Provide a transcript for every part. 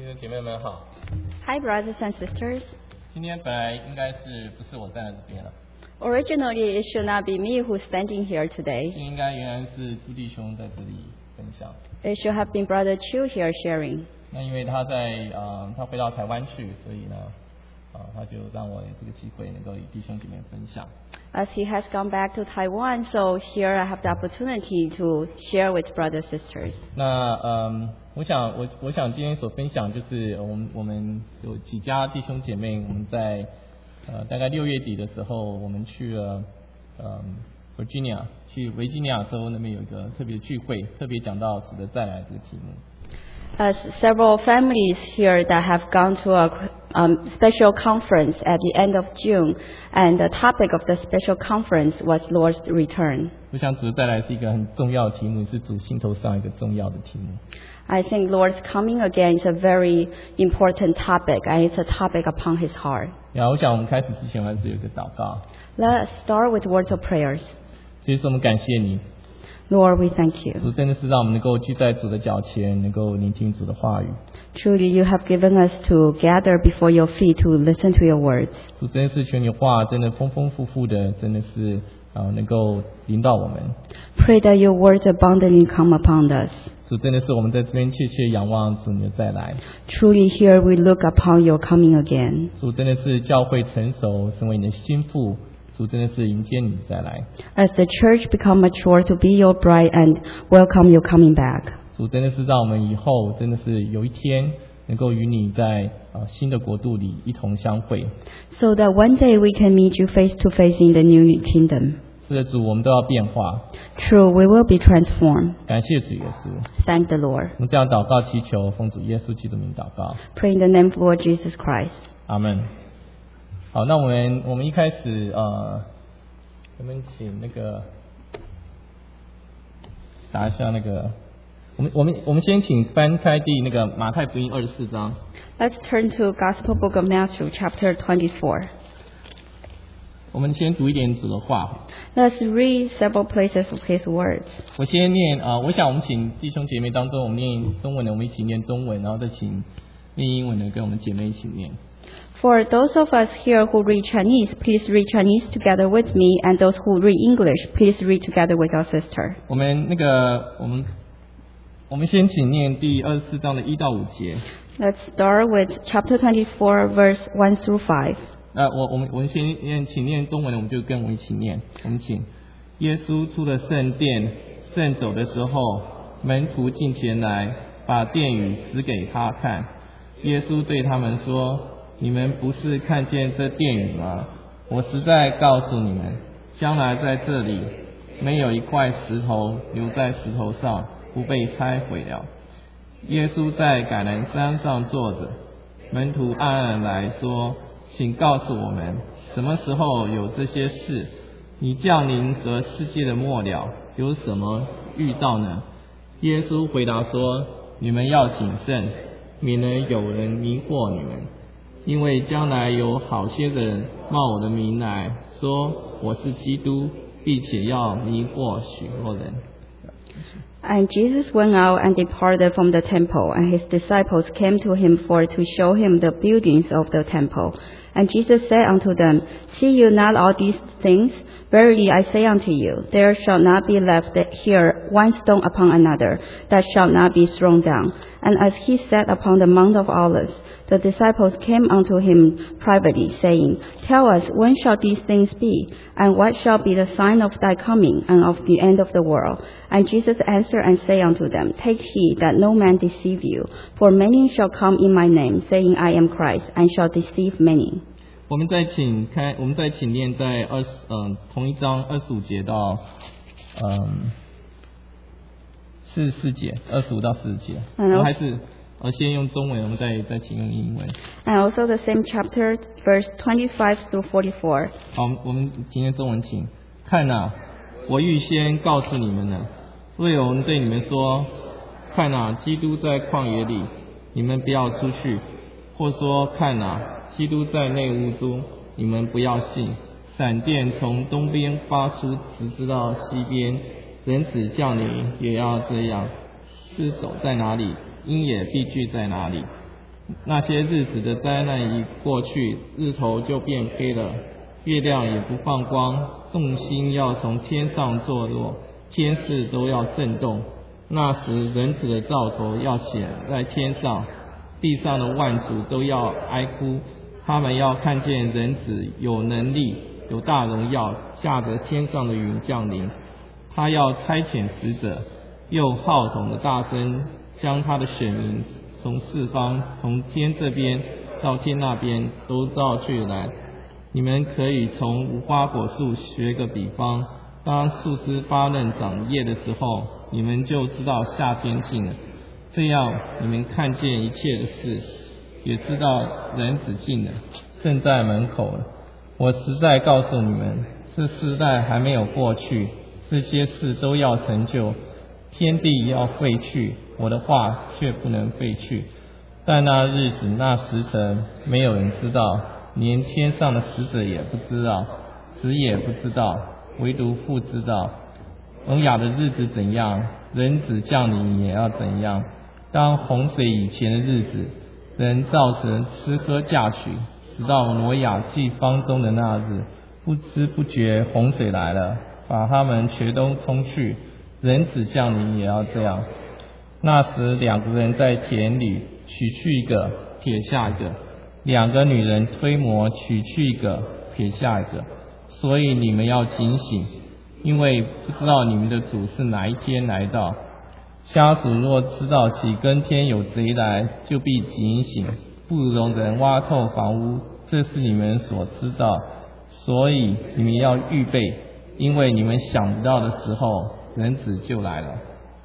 弟兄姐妹们好。 Hi, brothers and sisters. 今天本来应该是不是我站在这边了， Originally, it should not be me who's standing here 今 today. 天应该原来是朱弟兄在这里分享。 It should have been Brother Chu here sharing. 那因为他他回到台湾去，所以呢，他就让我有这个机会能够与弟兄姐妹分享。 As he has gone back to Taiwan, so here I have the opportunity to share with brothers and sisters. 那我想今天所分享就是我们有几家弟兄姐妹，我们在大概6月底的时候，我们去了Virginia， 去维吉尼亚州那边有一个特别聚会，特别讲到主的再来这个题目。 As several families here that have gone to a special conference at the end of June, and the topic of the special conference was Lord's return. 我想主的再来是一个很重要的题目，是主心头上一个重要的题目。 I think Lord's coming again is a very important topic, and it's a topic upon his heart. 然后我想我们开始之前还是有一个祷告。 Let us start with words of prayers. 其实我们感谢你， Lord, we thank you. 主真的是让我们能够聚在主的脚前，能够聆听主的话语。 Truly, you have given us to gather before your feet to listen to your words. 主真的是求你话真的丰丰富富的，真的是能够领导我们。 Pray that your words abundantly come upon us. 主真的是我们在这边切切仰望主你的再来。 Truly, here we look upon your coming again. 主真的是教会成熟，成为你的心腹。主真的是迎接你再来。 As the church become mature to be your bride and welcome your coming back. 主真的是让我们以后真的是有一天能够与你在新的国度里一同相会。 So that one day we can meet you face to face in the new kingdom. 是的，主，我们都要变化。 True, we will be transformed. 感谢主耶稣。 Thank the Lord. 我们这样祷告祈求，奉主耶稣基督名祷告。 Pray in the name of Lord Jesus Christ. 阿门。好，那我们一开始我们请那个打一下那个，我们先请翻开那个马太福音24章。 Let's turn to Gospel Book of Matthew, chapter 24. 我们先读一点主的话。 Let's read several places of His words. 我先念我想我们请弟兄姐妹当中，我们念中文的，我们一起念中文，然后再请念英文的，跟我们姐妹一起念。 For those of us here who read Chinese, please read Chinese together with me, and those who read English, please read together with our sister. 我们先请念第24章的1到5节。 Let's start with chapter 24, verse 1 through 5. 我们先请念中文的，我们就跟我一起念。我们请。耶稣出了圣殿，正走的时候，门徒进前来，把殿宇指给他看。耶稣对他们说：“你们不是看见这殿宇吗？我实在告诉你们，将来在这里没有一块石头留在石头上不被拆毁了。”耶稣在橄榄山上坐着，门徒暗暗来说：“请告诉我们，什么时候有这些事？你降临和世界的末了有什么预兆呢？”耶稣回答说：“你们要谨慎，免得有人迷惑你们。因为将来有好些人冒我的名来说我是基督，并且要迷惑许多人。” And Jesus went out and departed from the temple, and his disciples came to him to show him the buildings of the temple. And Jesus said unto them, See you not all these things? Verily I say unto you, there shall not be left here one stone upon another, that shall not be thrown down. And as he sat upon the Mount of Olives, the disciples came unto him privately, saying, Tell us, when shall these things be? And what shall be the sign of thy coming, and of the end of the world? And Jesus answered and said unto them, Take heed that no man deceive you, for many shall come in my name, saying, I am Christ, and shall deceive many. 我们再请念在同一章25节到44节，25到40节。我还是先用中文，我们再请用英文。 And also the same chapter, verse 25 through 44. 好，我们今天中文请。看哪，我预先告诉你们了。若有人对你们说，看哪，基督在旷野里，你们不要出去；或说，看哪，基督在内屋中，你们不要信。闪电从东边发出，直直到西边，人子降临也要这样。尸首在哪里，鹰也必聚在哪里。 那些日子的灾难一过去，日头就变黑了，月亮也不放光，众星要从天上坐落，天势都要震动。那时人子的兆头要显在天上，地上的万族都要哀哭，他们要看见人子有能力，有大荣耀，驾着天上的云降临。他要差遣使者，用号筒的大声，将他的选民从四方，从天这边到天那边都召去来。你们可以从无花果树学个比方，当树枝发嫩长叶的时候，你们就知道夏天近了。这样你们看见一切的事，也知道人子近了，正在门口了。我实在告诉你们，这世代还没有过去，这些事都要成就。天地要废去，我的话却不能废去。但那日子那时辰，没有人知道，连天上的使者也不知道，子也不知道，唯独父知道。挪亚的日子怎样，人子降临也要怎样。当洪水以前的日子，人造成吃喝嫁娶，直到挪亚进方舟的那日，不知不觉洪水来了，把他们全都冲去。人子降临也要这样。那时两个人在田里，取去一个，撇下一个；两个女人推磨，取去一个，撇下一个。所以你们要警醒，因为不知道你们的主是哪一天来到。家主若知道几更天有贼来，就必警醒，不容人挖透房屋，这是你们所知道。所以你们要预备，因为你们想不到的时候，人子就来了。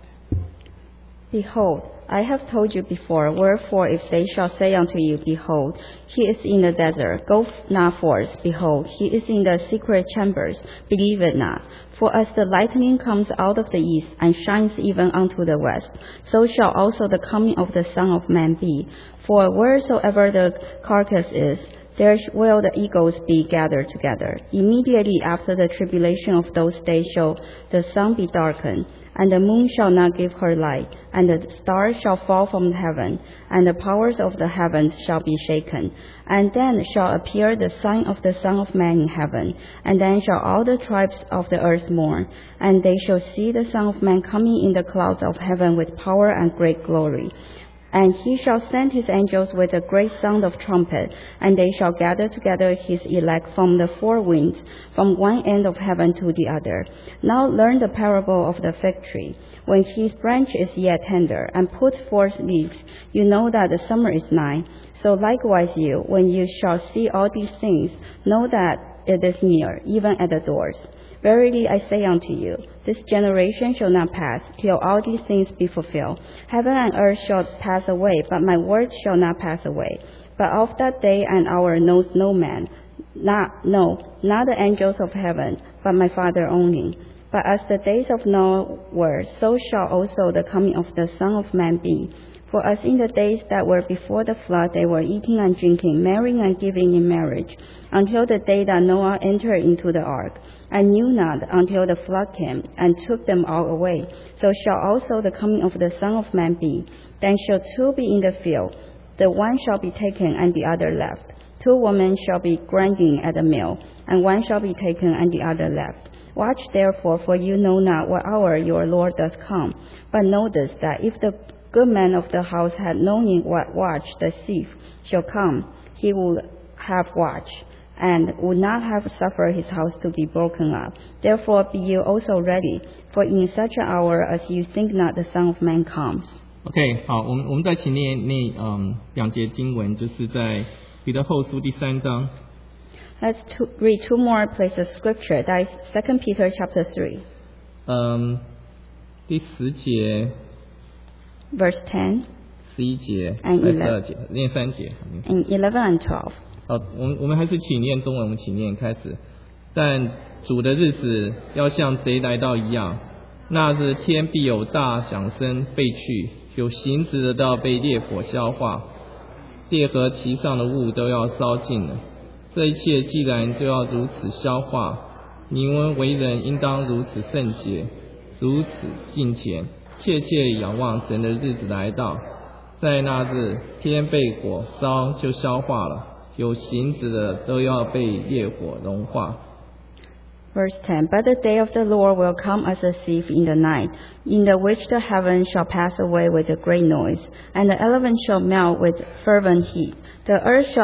Behold, I have told you before, wherefore if they shall say unto you, Behold, he is in the desert, go not forth, behold, he is in the secret chambers, believe it not. For as the lightning comes out of the east, and shines even unto the west, so shall also the coming of the Son of Man be. For wheresoever the carcass is, there will the eagles be gathered together. Immediately after the tribulation of those days shall the sun be darkened, and the moon shall not give her light, and the stars shall fall from heaven, and the powers of the heavens shall be shaken. And then shall appear the sign of the Son of Man in heaven, and then shall all the tribes of the earth mourn, and they shall see the Son of Man coming in the clouds of heaven with power and great glory. And he shall send his angels with a great sound of trumpet, and they shall gather together his elect from the four winds, from one end of heaven to the other. Now learn the parable of the fig tree. When his branch is yet tender, and puts forth leaves, you know that the summer is nigh. So likewise you, when you shall see all these things, know that it is near, even at the doors. Verily I say unto you, this generation shall not pass, till all these things be fulfilled. Heaven and earth shall pass away, but my words shall not pass away. But of that day and hour knows no man, not the angels of heaven, but my Father only. But as the days of Noah were, so shall also the coming of the Son of Man be. For as in the days that were before the flood, they were eating and drinking, marrying and giving in marriage, until the day that Noah entered into the ark, and knew not until the flood came, and took them all away. So shall also the coming of the Son of Man be. Then shall two be in the field, the one shall be taken, and the other left. Two women shall be grinding at the mill, and one shall be taken, and the other left. Watch therefore, for you know not what hour your Lord doth come. But know this, that if the good man of the house had known in what watch the thief shall come, he would have watched, and would not have suffered his house to be broken up. Therefore be you also ready, for in such an hour as you think not the Son of Man comes. OK， 好，我们再请念两节经文，就是在彼得后书第3章。 Let's read two more places of scripture. That is 2 Peter chapter 3. 第10节。 Verse 10, 11节、12节，念3节。 and 11 and 12. 好，我们还是请念中文，我们请念开始。但主的日子要像贼来到一样，那日天必有大响声废去，有形质的道被烈火消化，地和其上的物都要烧尽了。这一切既然都要如此消化，你们为人应当如此圣洁，如此敬虔，切切仰望神的日子来到。 在那日，天被火烧就消化了，有形质的都要被烈火融化。 Verse 10, But the day of the Lord will come as a thief in the night, in the which the heavens shall pass away with a great noise, and the elements shall melt with fervent heat. The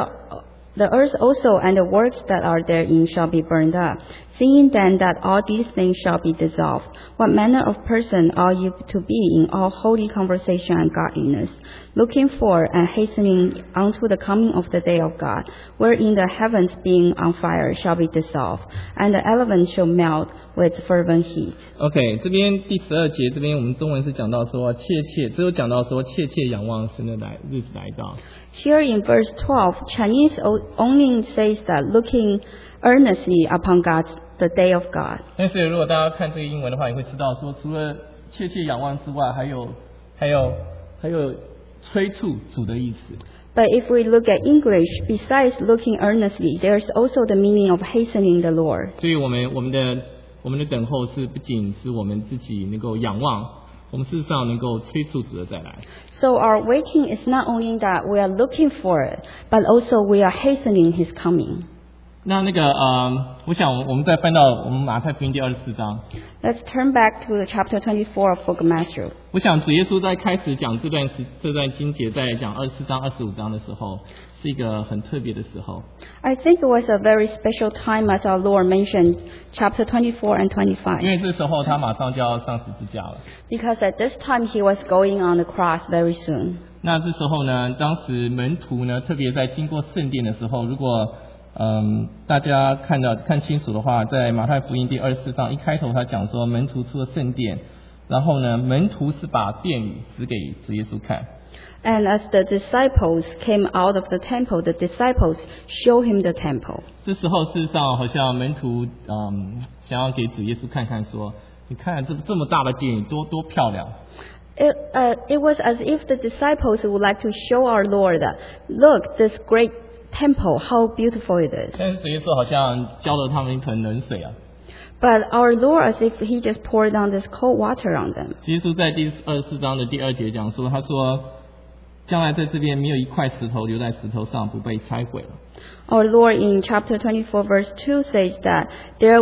earth also and the works that are therein shall be burned up. Seeing then that all these things shall be dissolved, what manner of person are you to be in all holy conversation and godliness, looking for and hastening unto the coming of the day of God, wherein the heavens being on fire shall be dissolved, and the elements shall melt with fervent heat. OK， 这边第12节，这边我们中文是讲到说只有讲到说切切仰望神的日子来到。 Here in verse 12, Chinese only says that looking earnestly upon the day of God. 但是如果大家看这个英文的话，你会知道说，除了切切仰望之外，还有催促主的意思。 But if we look at English, besides looking earnestly, there's also the meaning of hastening the Lord. 所以我们的等候是不仅是我们自己能够仰望，我们事实上能够催促主的再来。 So our waiting is not only that we are looking for it, but also we are hastening His coming. 那我想我们再翻到我们马太福音第24章。 Let's turn back to the chapter 24 of Book of Matthew. 我想主耶稣在开始讲这段经节，在讲24章、25章的时候，是一个很特别的时候。 I think it was a very special time as our Lord mentioned chapter 24 and 25. 因为这时候他马上就要上十字架了。 Because at this time He was going on the cross very soon. 那这时候呢，当时门徒呢，特别在经过圣殿的时候，如果大家看清楚的话，在马太福音第24章一开头他讲说门徒出了圣殿，然后呢门徒是把殿宇指给主耶稣看。 And as the disciples came out of the temple, the disciples show Him the temple. 这时候事实上好像门徒想要给主耶稣看看说，你看这么大的殿宇多漂亮。 It was as if the disciples would like to show our Lord that, look, this great temple, how beautiful it is. 但是主耶稣好像浇了他们一盆冷水啊。 But our Lord, as if He just poured down this cold water on them. 耶稣在第24章的第2节讲说，他说将来在这边没有一块石头留在石头上不被拆毁了。 Our Lord in chapter 24 verse 2 says that there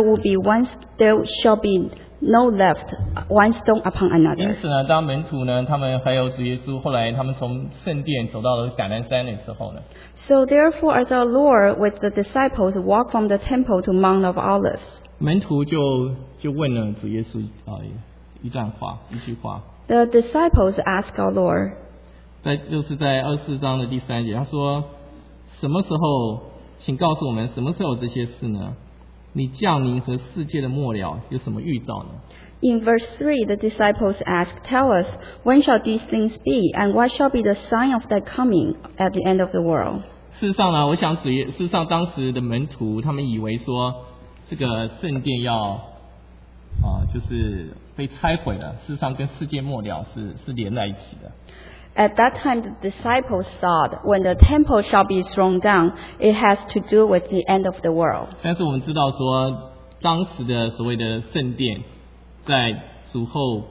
shall be no left one stone upon 因 another. 此呢，当门徒呢，他们还有主耶稣，后来他们从圣殿走到了橄榄山的时候呢， So therefore, as our Lord with the disciples walked from the temple to Mount of Olives, 门徒就问了主耶稣一句话， the disciples asked our Lord, 就是在24章的第3节，他说什么时候，请告诉我们什么时候有这些事呢？你降临和世界的末了有什么预兆呢？ In verse 3, the disciples asked, Tell us, when shall these things be, and what shall be the sign of thy coming at the end of the world? 事实上呢，我想事实上当时的门徒他们以为说这个圣殿要就是被拆毁了，事实上跟世界末了是连在一起的。 At that time, the disciples thought, when the temple shall be thrown down, it has to do with the end of the world. 但是我们知道说，当时的所谓的圣殿，在主后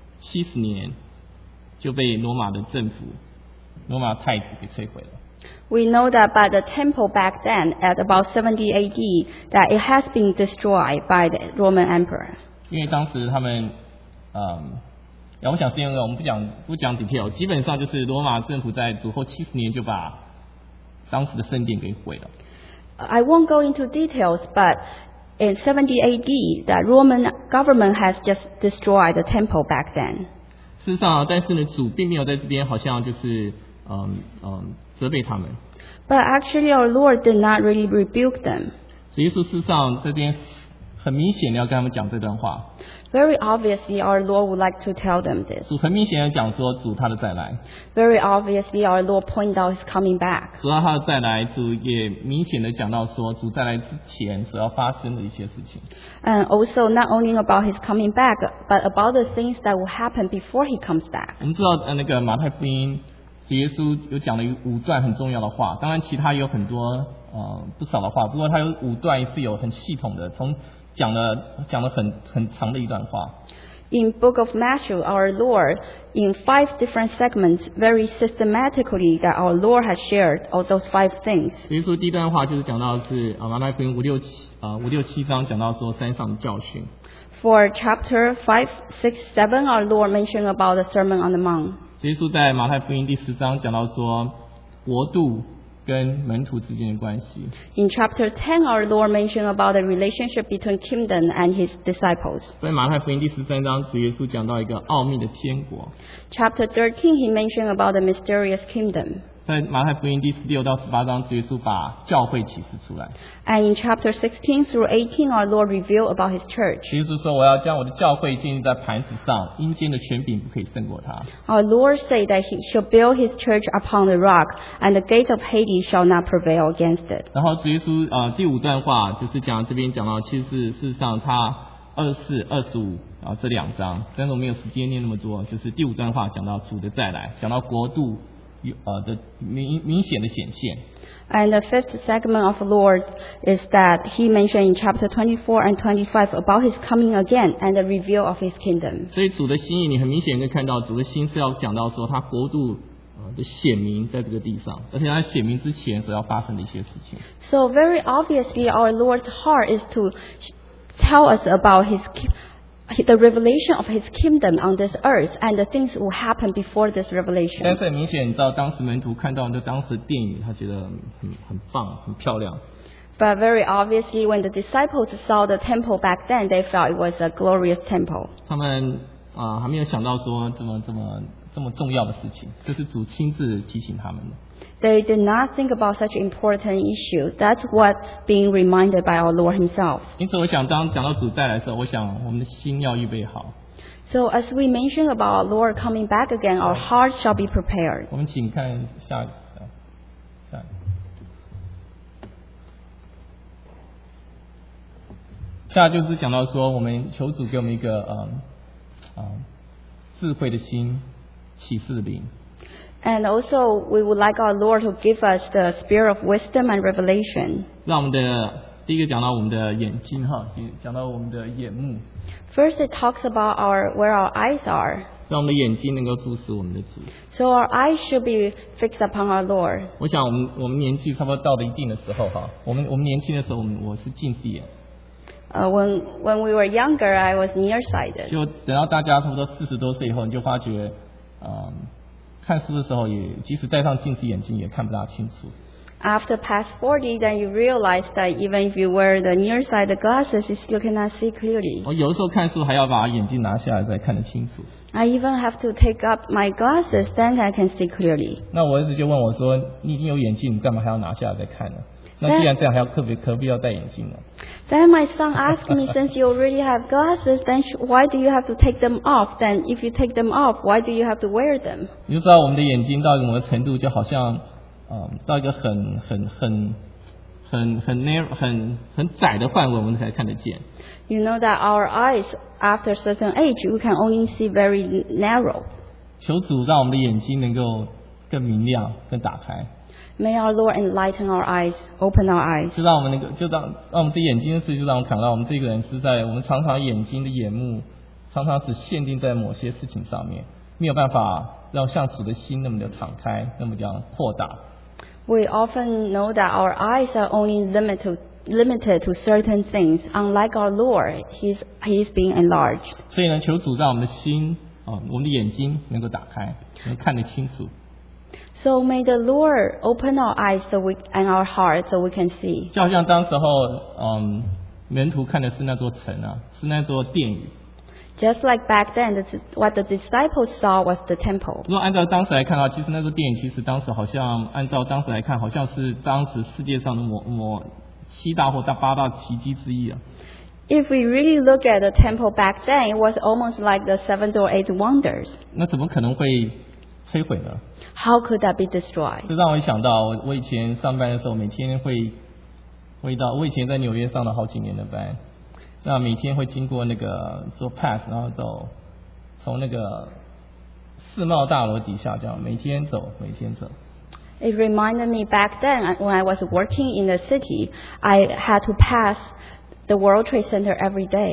70年就被罗马的政府、罗马太子给摧毁了。 We know that by the temple back then, at about 70 AD, that it has been destroyed by the Roman emperor. 因为当时他们我想这样我们不讲 detail， 基本上就是罗马政府在主后70年就把当时的圣殿给毁了。 I won't go into details, but in 70 AD, the Roman government has just destroyed the temple back then. 事实上，但是呢，主并没有在这边好像就是责备他们。 But actually, our Lord did not really rebuke them. 所以耶稣事实上这边很明显的要跟他们讲这段话。 Very obviously, our Lord would like to tell them this. 主很明显的讲说主他的再来。 Very obviously, our Lord pointed out His coming back. 主他的再来，主也明显的讲到说主再来之前所要发生的一些事情。 And also not only about His coming back, but about the things that will happen before He comes back. 我们知道那个马太福音，主耶稣有讲了5段很重要的话，当然其他也有很多不少的话，不过他有5段是有很系统的，从讲了很长的一段话。 In Book of Matthew, our Lord, in 5 different segments, very systematically that our Lord has shared all those 5 things. 耶稣第一段话就是讲到是马太福音5、6、7章讲到说山上的教训。 For chapter 5, 6, 7, our Lord mentioned about the Sermon on the Mount. 耶稣在马太福音第10章讲到说国度跟门徒之间的关系。 In chapter 10, our Lord mentioned about the relationship between kingdom and his disciples. 在马太福音第13章，主耶稣讲到一个奥秘的天国。 Chapter 13, he mentioned about the mysterious kingdom. 在马太福音第16到18章，主耶稣把教会启示出来。 And in chapter 16 through 18, our Lord revealed about his church. 耶稣说：“我要将我的教会建立在磐石上，阴间的权柄不可以胜过它。” Our Lord said that he shall build his church upon the rock, and the gates of Hades shall not prevail against it. 然后主耶稣第5段话就是这边讲到，其实事实上他24、25这2章，但是我没有时间念那么多。就是第5段话讲到主的再来，讲到国度的明显的显现。 And the 5th segment of the Lord is that he mentioned in chapter 24 and 25 about his coming again and the reveal of his kingdom. 所以主的心意，你很明显可以看到，主的心是要讲到说他国度的显明在这个地上，而且他显明之前所要发生的一些事情。 So very obviously our Lord's heart is to tell us about the revelation of his kingdom on this earth and the things will happen before this 但 revelation. 是很明显，你知道当时门徒看到当时的电影，他觉得很棒，很漂亮。 But very obviously when the disciples saw the temple back then, they felt it was a glorious temple. 他们还没有想到说这么重要的事情，这是主亲自提醒他们的。 They did not think about such important issue. That's what being reminded by our Lord himself. 因此，我想当讲到主再来的时候，我想我们的心要预备好。 So as we mentioned about our Lord coming back again, our hearts shall be prepared. 我们请看下一个。下就是讲到说，我们求主给我们一个智慧的心，启示的灵。 And also, we would like our Lord to give us the spirit of wisdom and revelation. 让我们的第一个讲到我们的眼睛讲到我们的眼目。 First, it talks about where our eyes are. 让我们的眼睛能够注视我们的主。 So our eyes should be fixed upon our Lord. 我想我们年纪差不多到了一定的时候我们年轻的时候，我是近视眼。 When we were younger, I was nearsighted. 就等到大家差不多40多岁以后，你就发觉看书的时候也即使戴上近视眼镜也看不大清楚。 After past 40, then you realize that even if you wear the nearsighted glasses, you still cannot see clearly. 我有的时候看书还要把眼镜拿下来才看得清楚。 I even have to take up my glasses, then I can see clearly. 那我儿子就问我说：“你已经有眼镜，你干嘛还要拿下来再看呢？那既然这样，还要何必要戴眼镜呢？” Then my son asked me, since you already have glasses, then why do you have to take them off? Then if you take them off, why do you have to wear them? 你就知道我们的眼睛到某个程度，就好像到一个很窄的范围，我们才看得见。 You know that our eyes, after a certain age, we can only see very narrow. 求主让我们的眼睛能够更明亮、更打开。 May our Lord enlighten our eyes, open our eyes. 就让我们让我们这眼睛的事，就让我们看到我们这个人是在我们常常眼睛的眼目，常常只限定在某些事情上面，没有办法让像主的心那么的敞开，那么这样扩大。 We often know that our eyes are only limited to certain things. Unlike our Lord, He is being enlarged. 所以呢，求主让我们的心我们的眼睛能够打开，能看得清楚。 So may the Lord open our eyes and our hearts so we can see. 就好像当时候门徒看的是那座城是那座殿宇。 Just like back then, what the disciples saw was the temple. 如果按照当时来看的话，其实那座殿宇其实当时好像按照当时来看，好像是当时世界上的某7大或8大奇迹之一。 If we really look at the temple back then, it was almost like the 7 or 8 wonders. 那怎么可能会摧毁呢？ How could that be destroyed? 这让我想到我以前上班的时候，每天会到我以前在纽约上了好几年的班，那每天会经过那个做 pass， 然后从那个世贸大楼底下这样每天走。 It reminded me back then when I was working in the city, I had to pass the World Trade Center every day.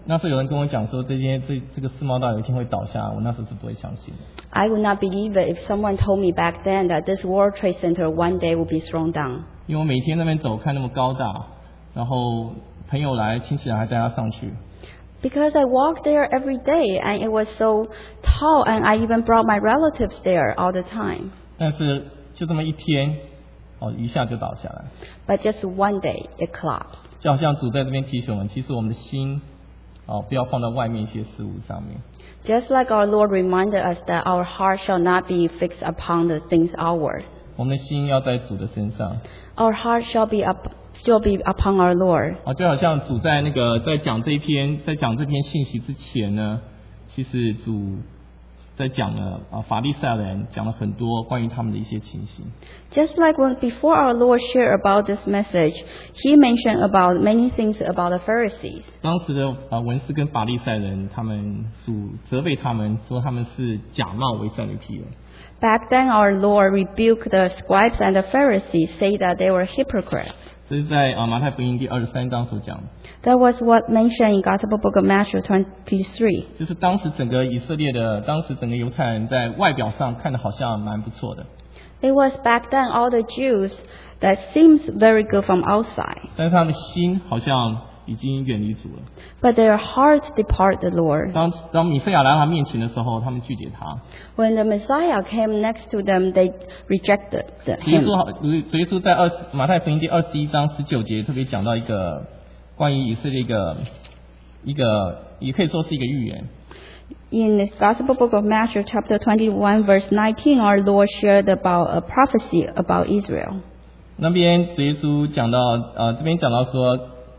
那时候有人跟我讲说，这个世贸大有一天会倒下，我那时候是不会相信的。 I would not believe it if someone told me back then that this World Trade Center one day will be thrown down. 因为我每天那边走，看那么高大，然后朋友来、亲戚来还带他上去。 Because I walked there every day and it was so tall and I even brought my relatives there all the time. 但是就这么一天，一下就倒下来。 But just one day it collapsed. 就好像主在这边提醒我们，其实我们的心，不要放在外面一些事物上面。 Just like our Lord reminded us that our heart shall not be fixed upon the things outward. 我们的心要在主的身上。 Our heart shall be upon our Lord. 就好像主在讲这篇信息之前呢，其实主在讲了法利赛人讲了很多关于他们的一些情形。 Just like when before our Lord shared about this message, He mentioned about many things about the Pharisees. 当时的文士跟法利赛人，主责备他们说他们是假冒为善的批人。 Back then, our Lord rebuked the scribes and the Pharisees, say that they were hypocrites. 这是在马太福音第23章所讲的。 That was what mentioned in Gospel Book of Matthew 23. 就是当时整个犹太人在外表上看的好像蛮不错的。 It was back then all the Jews that seems very good from outside. 但是他们的心好像已经远离主了。 But their hearts depart the Lord. 当弥赛亚来到他面前的时候，他们拒绝他。 When the Messiah came next to them, they rejected him. 主耶稣在马太福音第21章19节特别讲到一个关于以色列一个也可以说是一个预言。 In the Gospel Book of Matthew, chapter 21, verse 19, our Lord shared about a prophecy about Israel. 那边主耶稣讲到这边讲到说，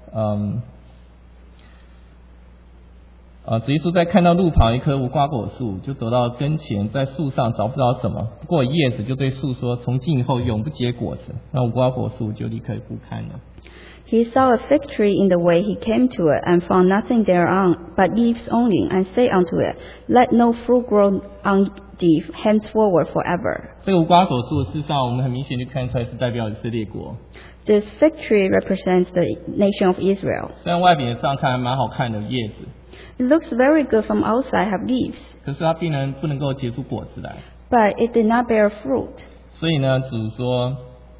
主耶稣在看到路旁一棵无花果树，就走到跟前，在树上找不到什么，不过叶子，就对树说：“从今以后永不结果子。”那无花果树就立刻枯干了。 He saw a fig tree in the way he came to it, and found nothing thereon, but leaves only, and said unto it, Let no fruit grow on thee henceforward forever. 这个无花果树，事实上我们很明显就看出来是代表以色列国。 This fig tree represents the nation of Israel. 虽然外表上看蛮好看的叶子， It looks very good from outside, have leaves, 可是它不能够结出果子来。 but it did not bear fruit. 所以呢，主说，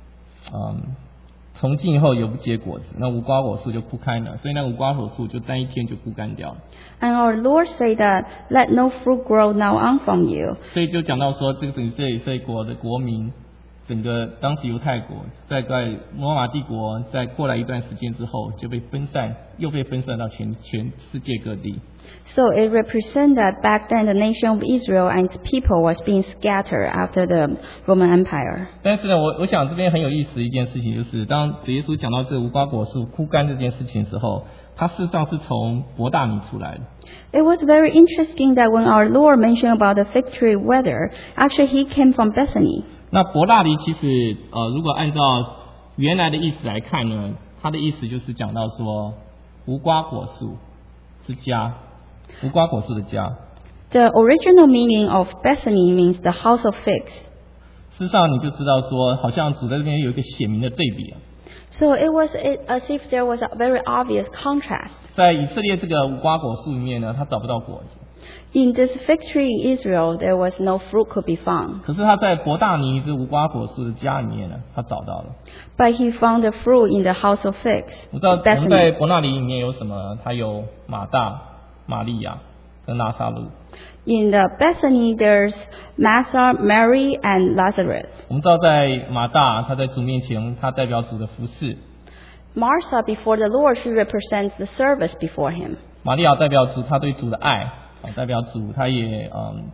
从今以后永不结果子，那无花果树就枯干了。所以那无花果树就单一天就枯干掉了。 And our Lord said that, Let no fruit grow now on from you. 所以就讲到说，这个整个以色列国的国民，整个当时犹太国，在罗马帝国在过来一段时间之后，就被分散，又被分散到全世界各地。 So it represents that back then the nation of Israel and its people was being scattered after the Roman Empire. 但是呢，我想这边很有意思的一件事情，就是当主耶稣讲到这无花果树枯干这件事情的时候，他事实上是从伯大尼出来的。 It was very interesting that when our Lord mentioned about the fig tree wither, actually he came from Bethany. 那伯大尼其实如果按照原来的意思来看呢，它的意思就是讲到说无花果树之家，无花果树的家。 The original meaning of Bethany means the house of figs. 事实上你就知道说，好像主在这边有一个显明的对比啊。 So it was as if there was a very obvious contrast. 在以色列这个无花果树里面呢，它找不到果子。 In this fig tree in Israel, there was no fruit could be found. 可是他在伯大尼这无花果树的家里面呢，他找到了。 But he found the fruit in the house of figs. 我知道我们在 Bethany. 伯大尼里面有什么？它有马大、玛利亚跟拉撒路。 In the Bethany, there's Martha, Mary, and Lazarus. 我们知道在马大，他在主面前，他代表主的服侍。 Martha, before the Lord, she represents the service before him. 玛利亚代表主，他对主的爱，代表主，他也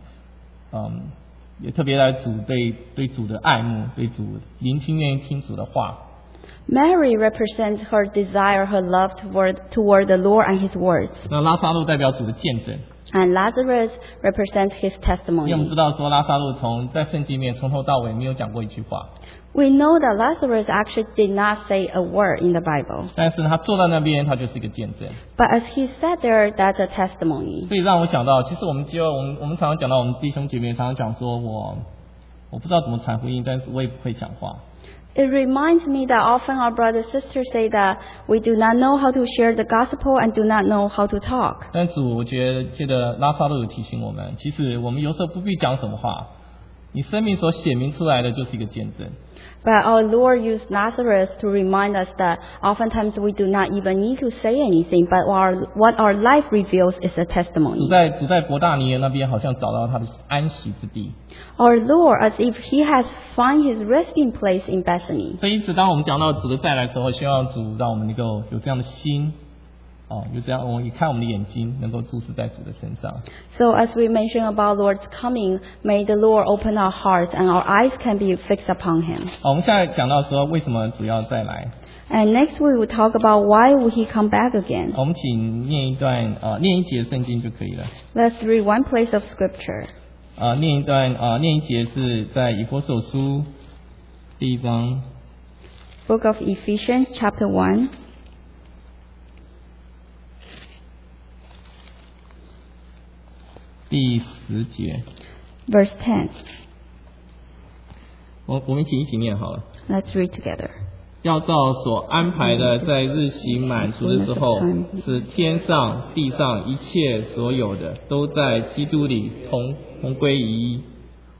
也特别来主对主的爱慕，对主聆听，愿意听主的话。 Mary represents her desire, her love toward the Lord and His words. 那拉撒路代表主的见证。 And Lazarus represents his 因为我们 testimony. 知道说拉撒路在圣经里面从头到尾没有讲过一句话， We know that Lazarus actually did not say a word in the Bible. 但是他坐在那边，他就是一个见证。 But as he sat there, that's a testimony. 所以让我想到，其实我们常常讲到我们弟兄姐妹常常讲说我不知道怎么传福音，但是我也不会讲话。 It reminds me that often our brothers and sisters say that we do not know how to share the gospel and do not know how to talk. 但主我觉得拉撒路有提醒我们，其实我们有时候不必讲什么话，你生命所显明出来的就是一个见证。 But our Lord used Lazarus to remind us that oftentimes we do not even need to say anything, but what our life reveals is a testimony. 主在伯大尼耶那边好像找到他的安息之地。 Our Lord, as if He has found His resting place in Bethany. 所以因此，当我们讲到主的再来的时候，希望主让我们能够有这样的心，有这样我们看我们的眼睛能够注视在主的身上。 So as we mention about Lord's coming, may the Lord open our hearts and our eyes can be fixed upon Him. 我们现在讲到说为什么主要再来。 And next we will talk about why will He come back again. 我们请念一节圣经就可以了。 Let's read one place of Scripture. 念一节是在以弗所书第1章 Book of Ephesians, chapter 1. 第10节。 Verse 10. 我们一起念好了。 Let's read together. 要照所安排的，在日期满足的时候，使天上地上一切所有的，都在基督里同归于一。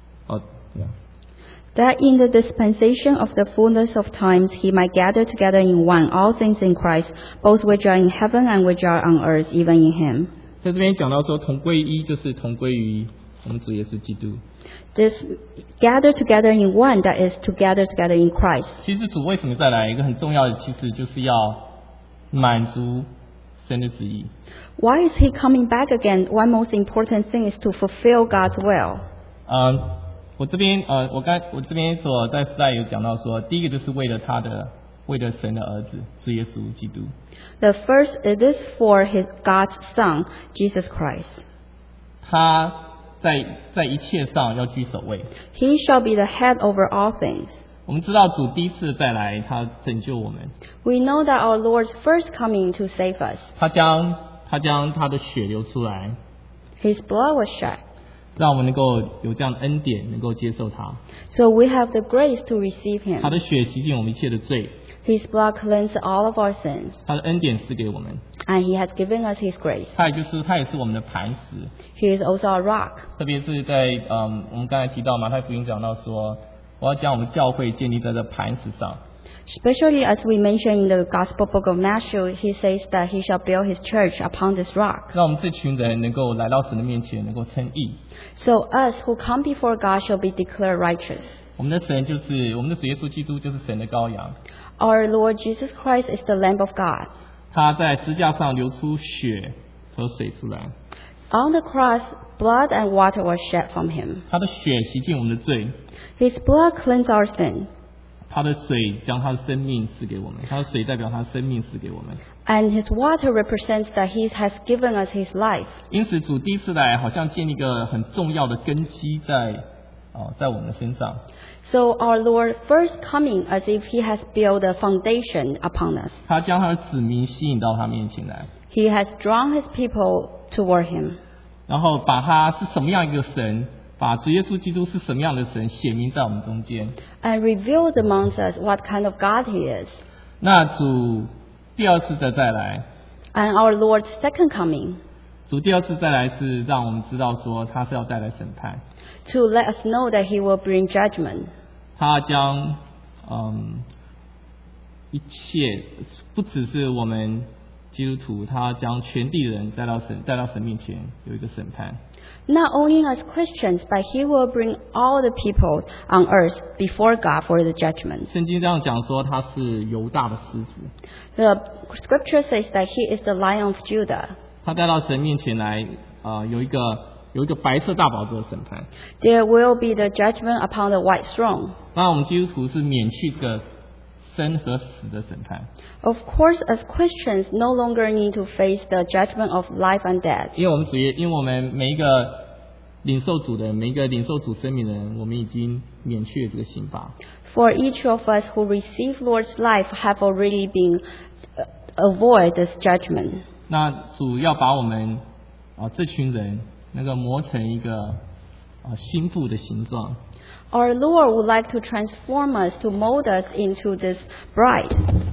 That in the dispensation of the fullness of times He might gather together in one all things in Christ, both which are in heaven and which are on earth, even in Him. 在这边讲到说同归于一，就是同归于我们主耶稣基督。 This gather together in one, that is to gather together in Christ. 其实主为什么再来？一个很重要的，其实就是要满足神的旨意。 Why is He coming back again? One most important thing is to fulfill God's will. 我这边所在时代有讲到说，第一个就是为了神的儿子是耶稣基督。 The first, it is for God's Son, Jesus Christ. 他在一切上要居首位。 He shall be the head over all things. 我们知道主第一次再来，他拯救我们。 We know that our Lord's first coming to save us. 他将他的血流出来， His blood was shed. 让我们能够有这样的恩典，能够接受他。 So we have the grace to receive Him. 他的血洗净我们一切的罪， His blood cleansed all of our sins. 他的恩典赐给我们。 And He has given us His grace. 他也是我们的磐石。 He is also a rock. 特别是在我们刚才提到马太福音讲到说，我要将我们教会建立在这磐石上。 Especially as we mention in the Gospel book of Matthew, He says that He shall build His church upon this rock. 让我们这群人能够来到神的面前，能够称义。 So us who come before God shall be declared righteous. 我们的神就是我们的主耶稣基督，就是神的羔羊。 Our Lord Jesus Christ is the Lamb of God. 他在支架上流出血和水出来。 On the cross, blood and water were shed from Him. 他的血洗净我们的罪， His blood cleansed our sins. 他的水将他的生命赐给我们，他的水代表他的生命赐给我们。 And His water represents that He has given us His life. 因此，主第一次来，好像建立一个很重要的根基在我们的身上。 So our Lord first coming as if He has built a foundation upon us. 他将他的子民吸引到他面前来， He has drawn His people toward Him. 然后把他是什么样一个神，把主耶稣基督是什么样的神显明在我们中间。 And revealed amongst us what kind of God He is. 那主第二次再来， And our Lord's second coming, 主第二次再来是让我们知道说他是要带来审判， to let us know that He will bring judgment. 他将一切不只是我们基督徒，他将全地人带到神面前有一个审判。 Not only as Christians, but He will bring all the people on earth before God for the judgment. 圣经这样讲说他是犹大的狮子， The scripture says that He is the Lion of Judah. 他带到神面前来，有一个白色大宝座的审判。 There will be the judgment upon the white throne. 当然，我们基督徒是免去个生和死的审判， Of course, as Christians, no longer need to face the judgment of life and death. 因为我们每一个领受主的人，每一个领受主生命的人，我们已经免去了这个刑罚。 For each of us who receive Lord's life have already been avoid this judgment. 那主要把我们这群人能够磨成一个心腹的形状。 Our Lord would like to transform us, to mold us into this bride.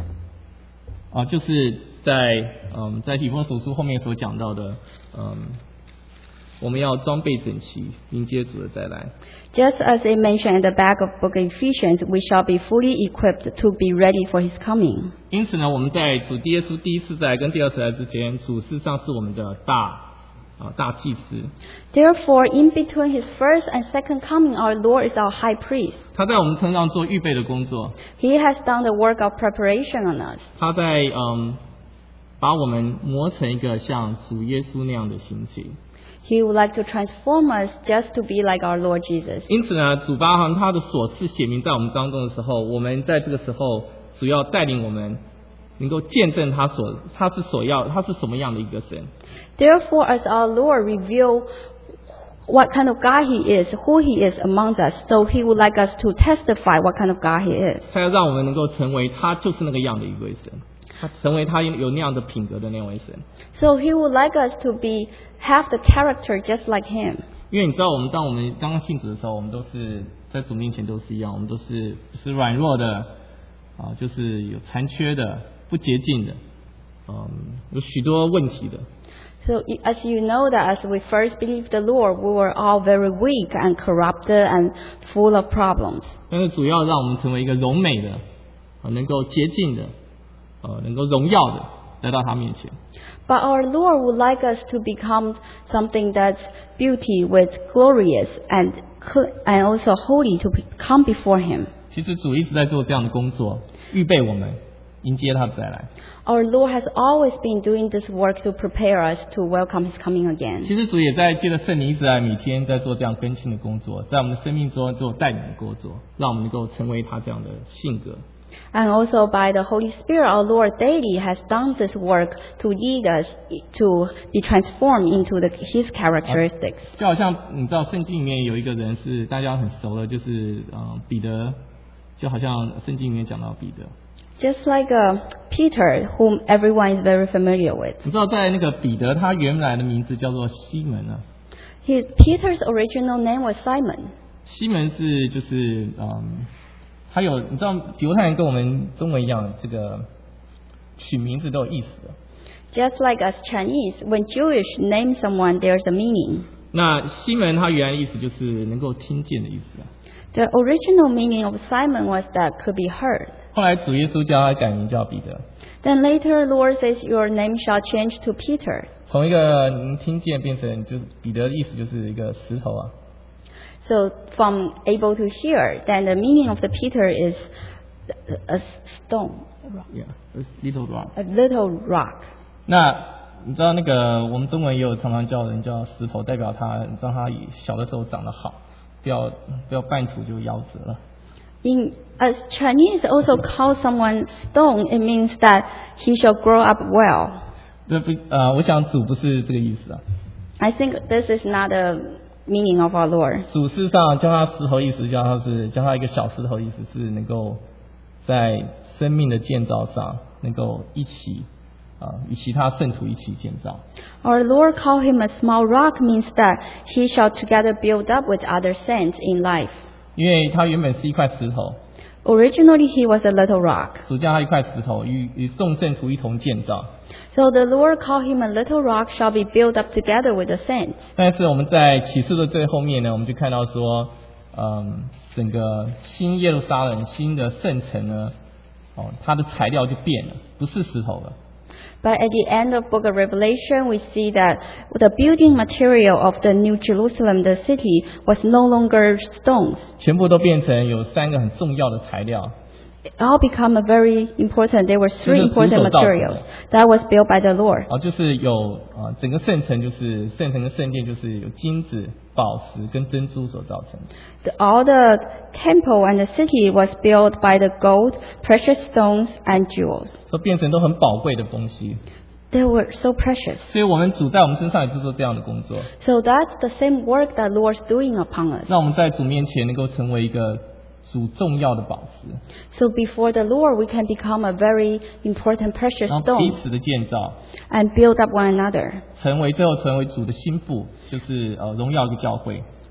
就是在提摩所书后面所讲到的，我们要装备整齐，迎接主的再来。 Just as it mentioned in the back of book of Ephesians, we shall be fully equipped to be ready for His coming. 因此呢，我们在主耶稣第一次再来跟第二次来之前，主事实上是我们的大祭司。 Therefore, in between His first and second coming, our Lord is our high priest. 他在我们身上做预备的工作。 He has done the work of preparation on us. 他在把我们磨成一个像主耶稣那样的形体。 He would like to transform us just to be like our Lord Jesus. 因此呢，主把他的所赐显明在我们当中的时候，我们在这个时候主要带领我们能够见证他是什么样的一个神。 Therefore, as our Lord reveal what kind of God He is, who He is among us, so He would like us to testify what kind of God He is. 他要让我们能够成为他就是那个样的一位神，他成为他有那样的品格的那位神。 So He would like us to have the character just like Him. 因为你知道，当我们刚刚信主的时候，我们都是在主面前都是一样，我们都是软弱的就是有残缺的、不洁净的，有许多问题的。 So as you know that as we first believed the Lord, we were all very weak and corrupted and full of problems. 但是主要让我们成为一个荣美的，能够洁净的，能够荣耀的，来到他面前。 But our Lord would like us to become something that's beauty with glorious and also holy to come before Him. 其实主一直在做这样的工作，预备我们迎接他的再来。 Our Lord has always been doing this work to prepare us to welcome His coming again. 其实主也在借着圣灵一直在每天在做这样更新的工作，在我们的生命中做带领的工作，让我们能够成为他这样的性格。 And also by the Holy Spirit, our Lord daily has done this work to lead us to be transformed into His characteristics. 就好像你知道圣经里面有一个人是大家很熟的，就是彼得，就好像圣经里面讲到彼得。 Just like Peter, whom everyone is very familiar with. 你知道在那个彼得他原来的名字叫做西门啊。 Peter's original name was Simon. 西门是就是还有你知道犹太人跟我们中文一样，这个取名字都有意思的。 Just like us Chinese, when Jewish name someone, there's a meaning. 那西门他原来的意思就是能够听见的意思啊。 The original meaning of Simon was that could be heard. 后来主耶稣叫他改名叫彼得。 Then later, Lord says, "Your name shall change to Peter." 从一个能听见变成就是彼得的意思就是一个石头啊。 So from able to hear, then the meaning of the Peter is a stone. Yeah, a little rock. A little rock. 那你知道那个我们中文也有常常叫人叫石头，代表他让他小的时候长得好，不要半途就夭折了。 As Chinese also call someone stone, it means that he shall grow up well. 我想主不是这个意思啊。 I think this is not the meaning of our Lord. 主事实上叫他石头意思叫他一个小石头意思是能够在生命的建造上能够一起与其他圣徒一起建造。 Our Lord called him a small rock means that he shall together build up with other saints in life. 因为他原本是一块石头。 Originally he was a little rock. 主叫他一块石头与众圣徒一同建造。 So the Lord called him a little rock shall be built up together with the saints. 但是我们在启示的最后面呢，我们就看到说，整个新耶路撒冷新的圣城呢，它的材料就变了，不是石头了。 But at the end of Book of Revelation, we see that the building material of the New Jerusalem, the city, was no longer stones. 全部都变成有3个很重要的材料。 It all become a very important. There were 3 important materials that was built by the Lord. 就是有整个圣城就是圣城跟圣殿就是有金子、宝石跟珍珠所造成的。 All the temple and the city was built by the gold, precious stones, and jewels. 所以变成都很宝贵的东西。 They were so precious. 所以我们主在我们身上也是做这样的工作。 So that's the same work that Lord's doing upon us. 让我们在主面前能够成为一个主重要的宝石。 So before the Lord, we can become a very important precious 然后彼 stone 此的建造， and build up one another. 最后成为主的心腹，就是荣耀一个教会。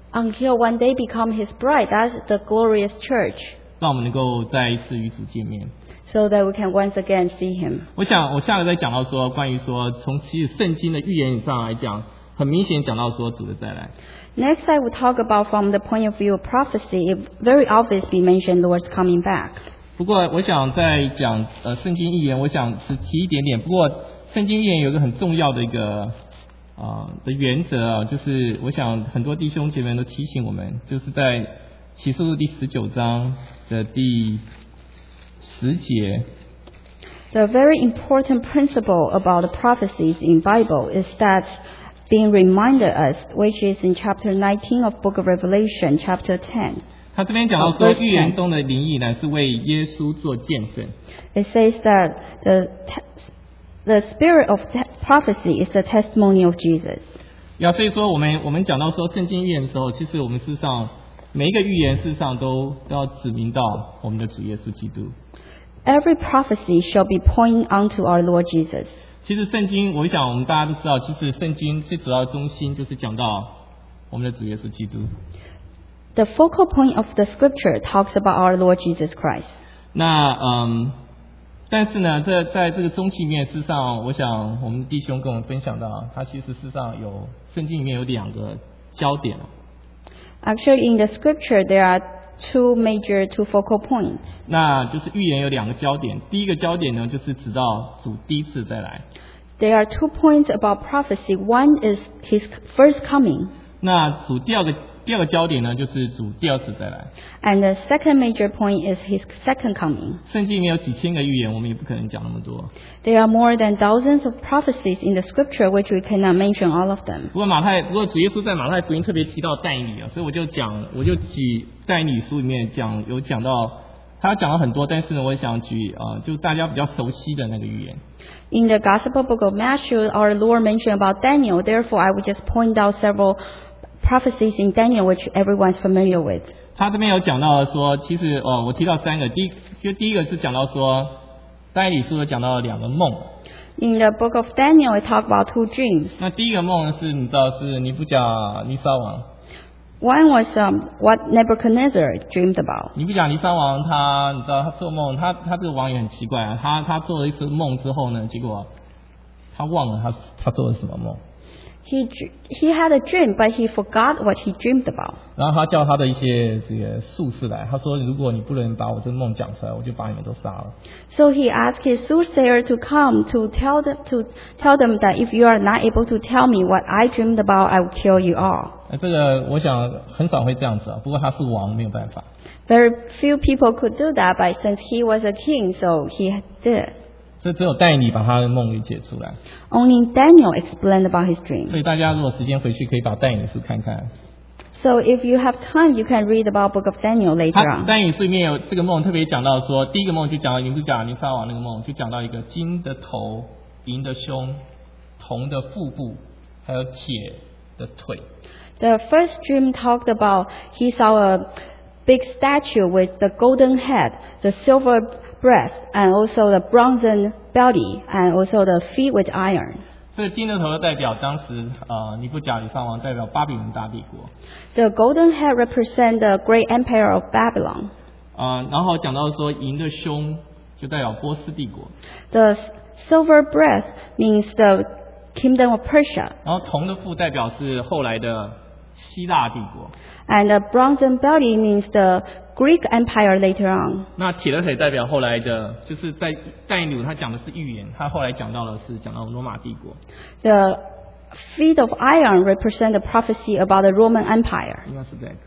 until one day become his bride. That's the glorious church. 让我们能够再一次与主见面。 So that we can once again see him. 我想我下个再讲到说，关于说从其实圣经的预言上来讲，很明显讲到说主的再来。 Next, I will talk about from the point of view of prophecy. It very obviously mentioned the Lord's coming back. 不过我想在讲圣经预言，我想只提一点点。不过圣经预言有一个很重要的一个的原则啊，就是我想很多弟兄姐妹都提醒我们，就是在启示录第19章的第10节。 The very important principle about the prophecies in Bible is that being reminded us, which is in chapter 19 of Book of Revelation, chapter 10. 他这边讲到说，预言中的灵意乃是为耶稣做见证。 It says that the spirit of prophecy is the testimony of Jesus. 所以说我们讲到说圣经预言的时候，其实我们事实上每一个预言事实上都要指明到我们的主耶稣基督。 Every prophecy shall be pointing unto our Lord Jesus. 其实圣经，我想我们大家都知道，其实圣经最主要的中心就是讲到我们的主耶稣基督。 The focal point of the scripture talks about our Lord Jesus Christ. 但是呢，在这个中期里面，事实上，我想我们弟兄跟我们分享到，他其实事实上有圣经里面有2个焦点。 Actually, in the scripture, there are two focal points. 那就是预言有2个焦点。第一个焦点呢，就是指到主第一次再来。 There are 2 points about prophecy. One is his first coming. 那主第二个焦点呢，就是主第二次再来。 And the second major point is his second coming. 圣经里面有几千个预言，我们也不可能讲那么多。 There are more than thousands of prophecies in the scripture, which we cannot mention all of them. 不过主耶稣在马太福音特别提到但以理啊，所以我就举但以理书里面有讲到，他讲了很多，但是呢，我想举就大家比较熟悉的那个预言。 In the Gospel book of Matthew, our Lord mentioned about Daniel. Therefore, I would just point out several prophecies in Daniel, which everyone's familiar with. 他这边有讲到说，其实我提到3个，第一个是讲到说，但以理书有讲到2个梦。 In the book of Daniel, it talked about 2 dreams. 那第一个梦是你知道是尼布甲尼撒王。 One was what Nebuchadnezzar dreamed about. 尼布甲尼撒王你知道他做梦，他这个王也很奇怪啊，他做了一次梦之后呢，结果他忘了他做了什么梦。 He had a dream, but he forgot what he dreamed about. 然后他叫他的一些这个术士来，他说如果你不能把我这个梦讲出来，我就把你们都杀了。 So he asked his soothsayer to come to tell them that if you are not able to tell me what I dreamed about, I will kill you all. 这个我想很少会这样子啊，不过他是王，没有办法。 Very few people could do that, but since he was a king, so he did. 所以只有但以理把他的梦给解出来。 Only Daniel explained about his dream. 所以大家如果时间回去，可以把但以理书看看。 So if you have time, you can read about Book of Daniel later on. 但以理书里面有这个梦特别讲到说，第一个梦就讲到尼布甲尼撒王那个梦，就讲到一个金的头、银的胸、铜的腹部，还有铁的腿。 The first dream talked about he saw a big statue with the golden head, the silver breast, and also the bronzen belly, and also the feet with iron. 这个金的头代表当时尼布甲尼撒王代表巴比伦大帝国。 The golden head represents the great empire of Babylon. 然后讲到说银的胸就代表波斯帝国。 The silver breast means the kingdom of Persia. 然后铜的腹代表是后来的希腊帝国。 And the bronzen belly means the Greek empire later on. 那铁的腿代表后来的，就是在但以理他讲的是预言，他后来讲到罗马帝国。 The feet of iron represent the prophecy about the Roman Empire. 应该是在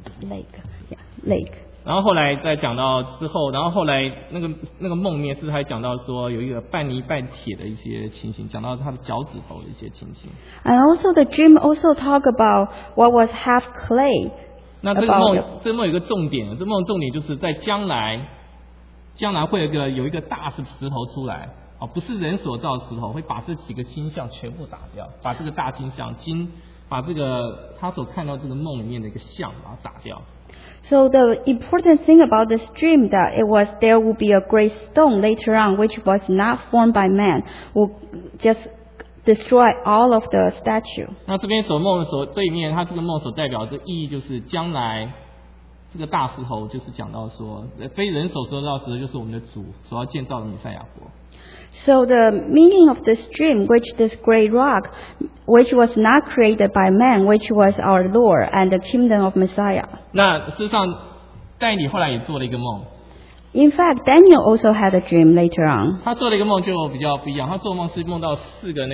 Lake. 然后后来再讲到之后，然后后来那个梦里面是还讲到说有一个半泥半铁的一些情形，讲到他的脚趾头的一些情形。 And also the dream also talk about what was half clay. 那这个梦有一个重点，这梦重点就是在将来会有一个大石头出来，不是人所造的石头，会把这几个星象全部打掉，把这个大星象把这个他所看到这个梦里面的一个象把它打掉。 So the important thing about this dream that there will be a great stone later on which was not formed by man, will just destroy all of the statue. 那这边所梦所对面，它这个梦所代表的意义就是将来这个大石头，就是讲到说，非人手所造石头，就是我们的主所要建造的弥赛亚国。 So the meaning of this dream, which this great rock, which was not created by man, which was our Lord and the kingdom of Messiah. 那事实上，但以理后来也做了一个梦。 In fact, Daniel also had a dream later on. 他做了一个梦就比较不一样，他做梦是梦到4个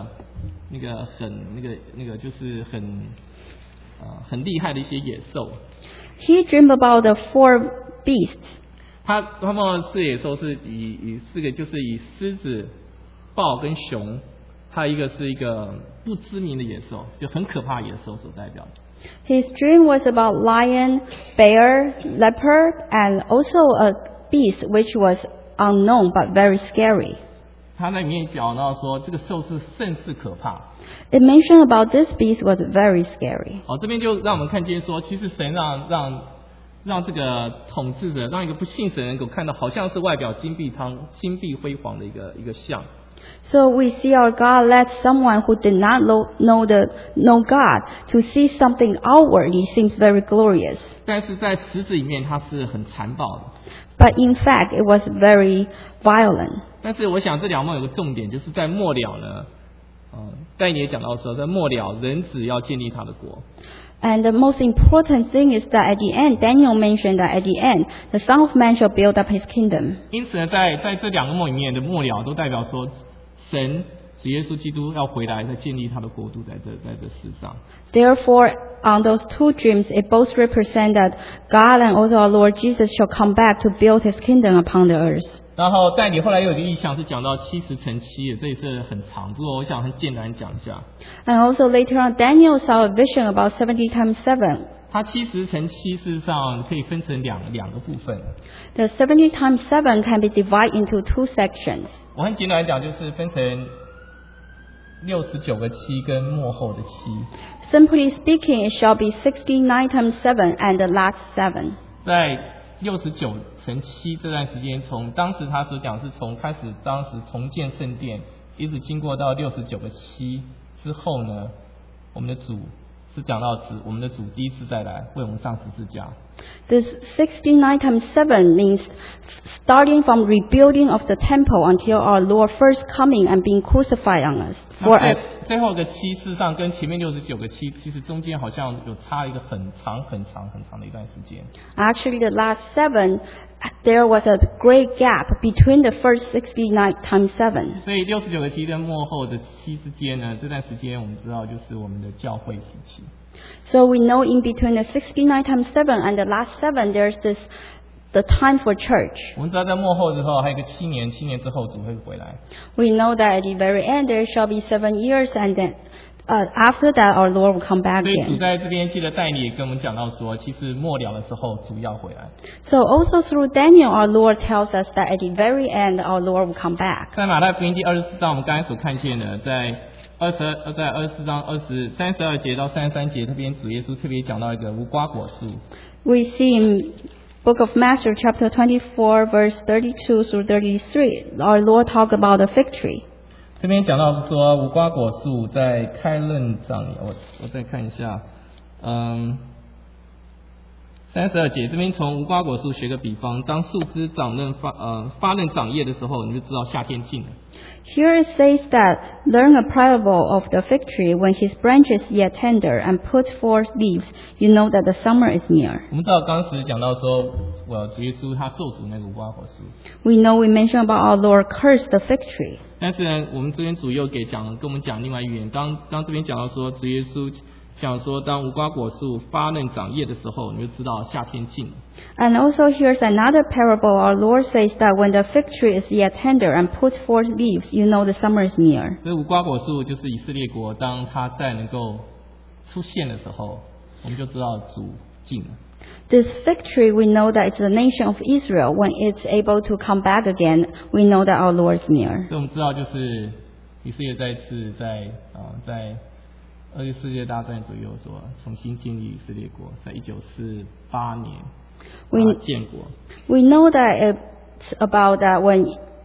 就是很厉害的一些野兽。 He dreamed about the 4 beasts. 他梦到4个野兽是以4个，就是以狮子、豹跟熊，还有一个是一个不知名的野兽，就很可怕的野兽所代表的。 His dream was about lion, bear, leopard, and also a beast which was unknown but very scary. 他那里面讲到说，这个兽是甚是可怕。 It mentioned about this beast was very scary. 这边就让我们看见说，其实神让这个统治者，让一个不信神的人能够看到，好像是外表金碧辉煌的一个像。 So we see our God let someone who did not know God to see something outwardly seems very glorious. 但是在实质里面，它是很残暴的。 But in fact, it was very violent. 但是我想这两梦有个重点，就是在末了呢，但也讲到说，在末了人子要建立他的国。 And the most important thing is that at the end, Daniel mentioned that at the end, the Son of Man shall build up his kingdom. 因此呢，在这两个梦里面的末了，都代表说，神主耶稣基督要回来，再建立他的国度在这世上。 Therefore, on those 2 dreams, it both represent that God and also our Lord Jesus shall come back to build his kingdom upon the earth. 然后但你后来有一个意象是讲到70乘7，这也是很长，不过我想很简单讲一下。 And also later on, Daniel saw a vision about 70 times 7. 它70乘7事实上可以分成两个部分。 The 70 times 7 can be divided into 2 sections. 我很简单讲，就是分成69个7跟末后的7。 Simply speaking, it shall be 69 times 7 and the last 7. 在69乘7这段时间，从当时他所讲是从开始当时重建圣殿，一直经过到69个7之后呢，我们的主是讲到我们的主第一次再来为我们上十字架。 This 69 times 7 means starting from rebuilding of the temple until our Lord first coming and being crucified on us. For us. 最后个7事实上跟前面69个7，其实中间好像有差一个很长的一段时间。 Actually, the last 7, there was a great gap between the first 69 times 7. 所以69个7跟末后的7之间呢，这段时间我们知道就是我们的教会时期。 So we know in between the 69 times 7 and the last 7, there's the time for church. 我们知道在末后之后还有一个7年之后主会回来。 We know that at the very end there shall be 7 years, and then after that our Lord will come back 所以主 again. 在这边记得带你也跟我们讲到说，其实末了的时候主要回来。 So also through Daniel, our Lord tells us that at the very end our Lord will come back. 在马太福音第24章，我们刚才所看见的，在24章32节到33节，这边主耶稣特别讲到一个无花果树。 We see in Book of Matthew, chapter 24, verse 32 through 33, our Lord talked about the fig tree. 这边讲到说无花果树在开刃长，我再看一下，32节这边从无花果树学个比方，当树枝发嫩长叶的时候，你就知道夏天近了。 Here it says that, learn a parable of the fig tree. When his branch is yet tender and puts forth leaves, you know that the summer is near. 我们知道当时讲到说，主耶稣他咒诅那个无花果树。 We know we mentioned about our Lord cursed the fig tree. 但是呢，我们这边主又跟我们讲另外一语言，当这边讲到说主耶稣讲说，当无花果树发嫩长叶的时候，你就知道夏天近了。 And also here's another parable. Our Lord says that when the fig tree is yet tender and puts forth leaves, you know the summer is near. 所以无花果树就是以色列国，当它再能够出现的时候，我们就知道主近了。 This fig tree, we know that it's the nation of Israel. When it's able to come back again, we know that our Lord is near. 所以我们知道，就是以色列再次在2次世界大战左右所重新建立以色列国，在1948年建国。 We know that it's about that when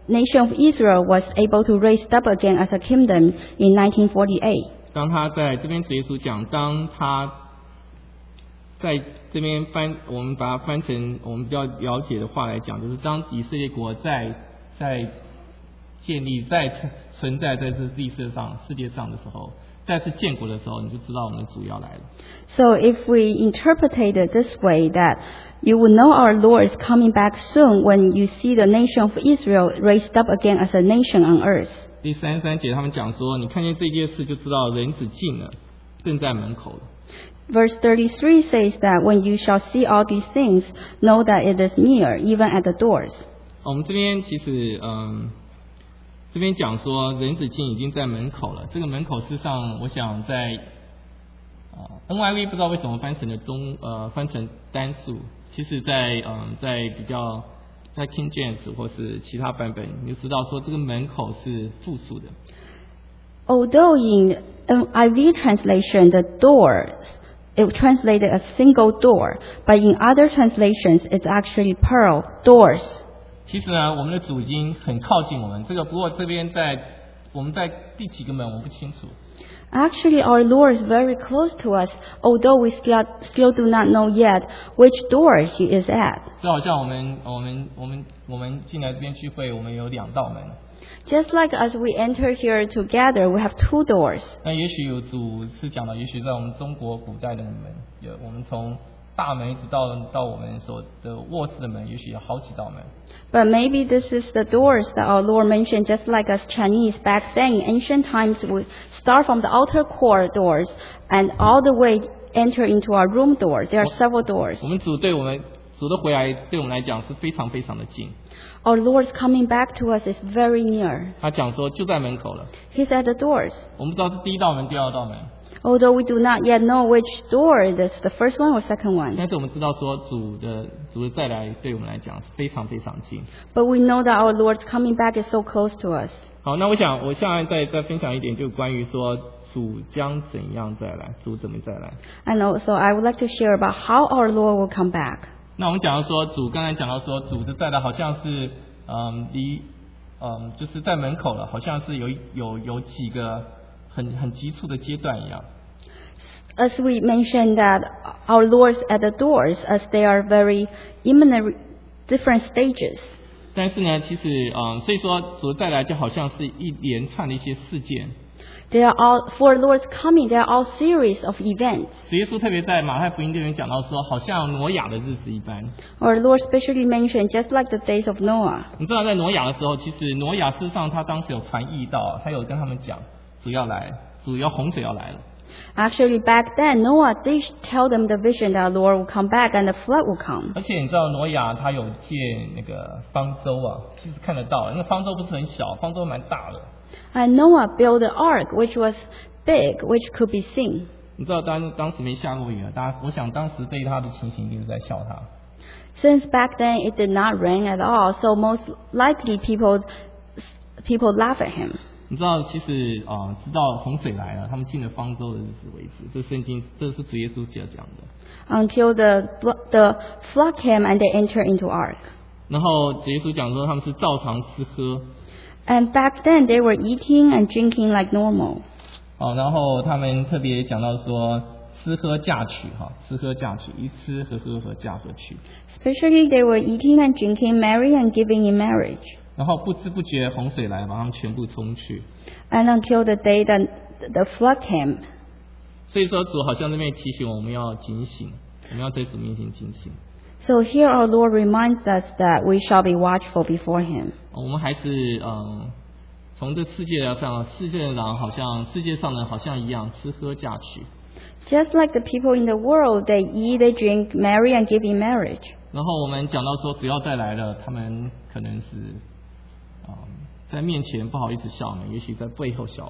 nation of Israel was able to raise up again as a kingdom in 1948. 当他在这边主耶稣讲，当他在这边我们把它翻成我们比较了解的话来讲，就是当以色列国在建立、在存在在这世界上的时候，再次建国的时候，你就知道我们的主要来了。 So if we interpreted it this way, that you will know our Lord is coming back soon when you see the nation of Israel raised up again as a nation on earth. 第33节他们讲说，你看见这件事就知道人子近了，正在门口了。 Verse 33 says that when you shall see all these things, know that it is near, even at the doors. 我们这边其实这边讲说人子近已经在门口了。这个门口事实上，我想在NIV 不知道为什么翻成单数，其实在比较在 King James 或是其他版本，你就知道说这个门口是复数的。 Although in NIV translation the doors it translated as single door, but in other translations it's actually plural doors. 其实呢，我们的主已经很靠近我们。不过这边我们在第几个门我们不清楚。 Actually, our Lord is very close to us, although we still do not know yet which door He is at. 就好像我们进来这边聚会，我们有2道门。 Just like as we enter here together, we have 2 doors. 那也许有主是讲的，也许在我们中国古代的门，我们从大门一直到我们所的卧室的门，也许有好几道门。 But maybe this is the doors that our Lord mentioned, just like us Chinese back then. In ancient times, we start from the outer core doors and all the way enter into our room door. There are several doors. 我们主的回来对我们来讲是非常非常的近。 Our Lord's coming back to us is very near. 他讲说就在门口了。 He's at the doors. 我们不知道是第1道门、第2道门。 Although we do not yet know which door it is, the first one or second one. 但是我们知道说主的再来对我们来讲是非常非常近。 But we know that our Lord's coming back is so close to us. 好，那我现在再分享一点，就关于说主将怎样再来，主怎么再来。 And also I would like to share about how our Lord will come back. 那我们讲到说刚才讲到说主的再来好像是就是在门口了，好像是有几个很急促的阶段一样。 As we mentioned that our Lord's at the doors, as they are very imminent different stages. 但是呢，其实所以说主的再来就好像是一连串的一些事件。 They are all for Lord's coming. They are all series of events. 主耶稣特别在马太福音这边讲到说，好像挪亚的日子一般。 Our Lord specially mentioned just like the days of Noah. 你知道在挪亚的时候，其实挪亚事实上他当时有传译到，他有跟他们讲，主要洪水要来了。 Actually, back then, Noah did tell them the vision that the Lord will come back and the flood will come. 而且你知道挪亚他有建那个方舟啊，其实看得到，那个方舟不是很小，方舟蛮大的。 And Noah built an ark which was big, which could be seen. 你知道当时没下过雨啊，我想当时对他的情形一定是在笑他。 Since back then it did not rain at all, so most likely people laugh at him. 你知道，其实直到洪水来了，他们进了方舟的日子为止，这是主耶稣讲的。 Until the flood came and they entered into ark. 然后主耶稣讲说，他们是照常吃喝。 And back then they were eating and drinking like normal. 然后他们特别讲到说，吃喝嫁娶吃喝嫁娶，一吃喝嫁和娶。 Especially they were eating and drinking, marry and giving in marriage. 然后不知不觉洪水来，把他们全部冲去。 And until the day that the flood came. 所以说主好像这边提醒我们要警醒，我们要在主面前警醒。 So here our Lord reminds us that we shall be watchful before Him. 我们还是从这世界上世界上的好像一样吃喝嫁娶。 Just like the people in the world, they eat, they drink, marry and give in marriage. 然后我们讲到说主要再来了，他们可能是在面前不好意思笑我们，也许在背后笑我们。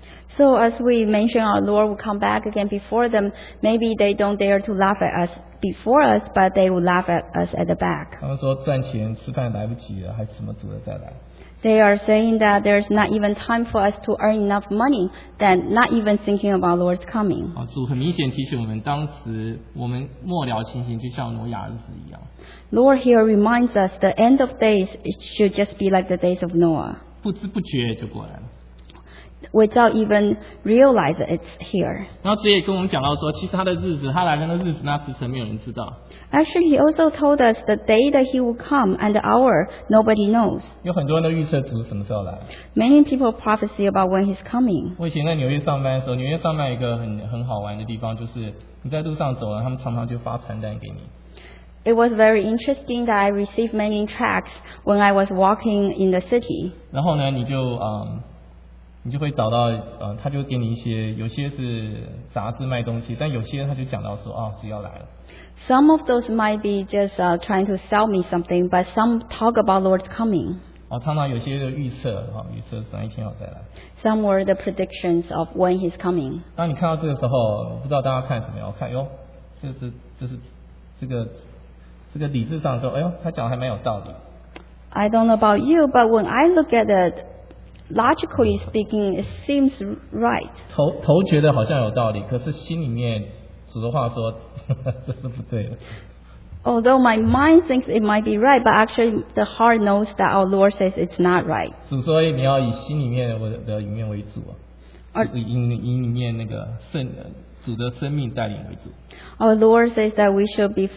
So as we mentioned, our Lord will come back again before them. Maybe they don't dare to laugh at us before us, but they will laugh at us at the back. 他们说赚钱吃饭来不及了，还怎么主了再来？ They are saying that there's not even time for us to earn enough money, that not even thinking about Lord's coming. 主很明显提醒我们，当时我们末了情形就像挪亚日子一样， Lord here reminds us the end of days it should just be like the days of Noah, 不知不觉就过来了。 without even realize it's here. 然后这也跟我们讲到说，其实他的日子，他来的那日子那时辰没有人知道。 Actually, he also told us the day that he will come and the hour nobody knows. 有很多人都预测主什么时候来。 Many people prophesy about when he's coming. 我以前在纽约上班的时候，纽约上班有一个很好玩的地方，就是你在路上走了，他们常常就发传单给你。 It was very interesting that I received many tracts when I was walking in the city. 然后呢，你就会找到他就给你一些，有些是杂志卖东西，但有些他就讲到说主要来了。 Some of those might be just trying to sell me something, but some talk about Lord's coming. 常常有些的预测预测哪一天要再来。 Some were the predictions of when he's coming. 当你看到这个时候，不知道大家看什么样？我看这是这个理智上说，他讲的还蛮有道理。 I don't know about you, but when I look at it, logically speaking, it seems right. 头觉得好像有道理，可是心里面主的话说这是不对的。 Although my mind thinks it might be right, but actually the heart knows that our Lord says it's not right. 主说你要以心里面我的里面为主以里面那个主的生命带领为主。 Our Lord says that we should be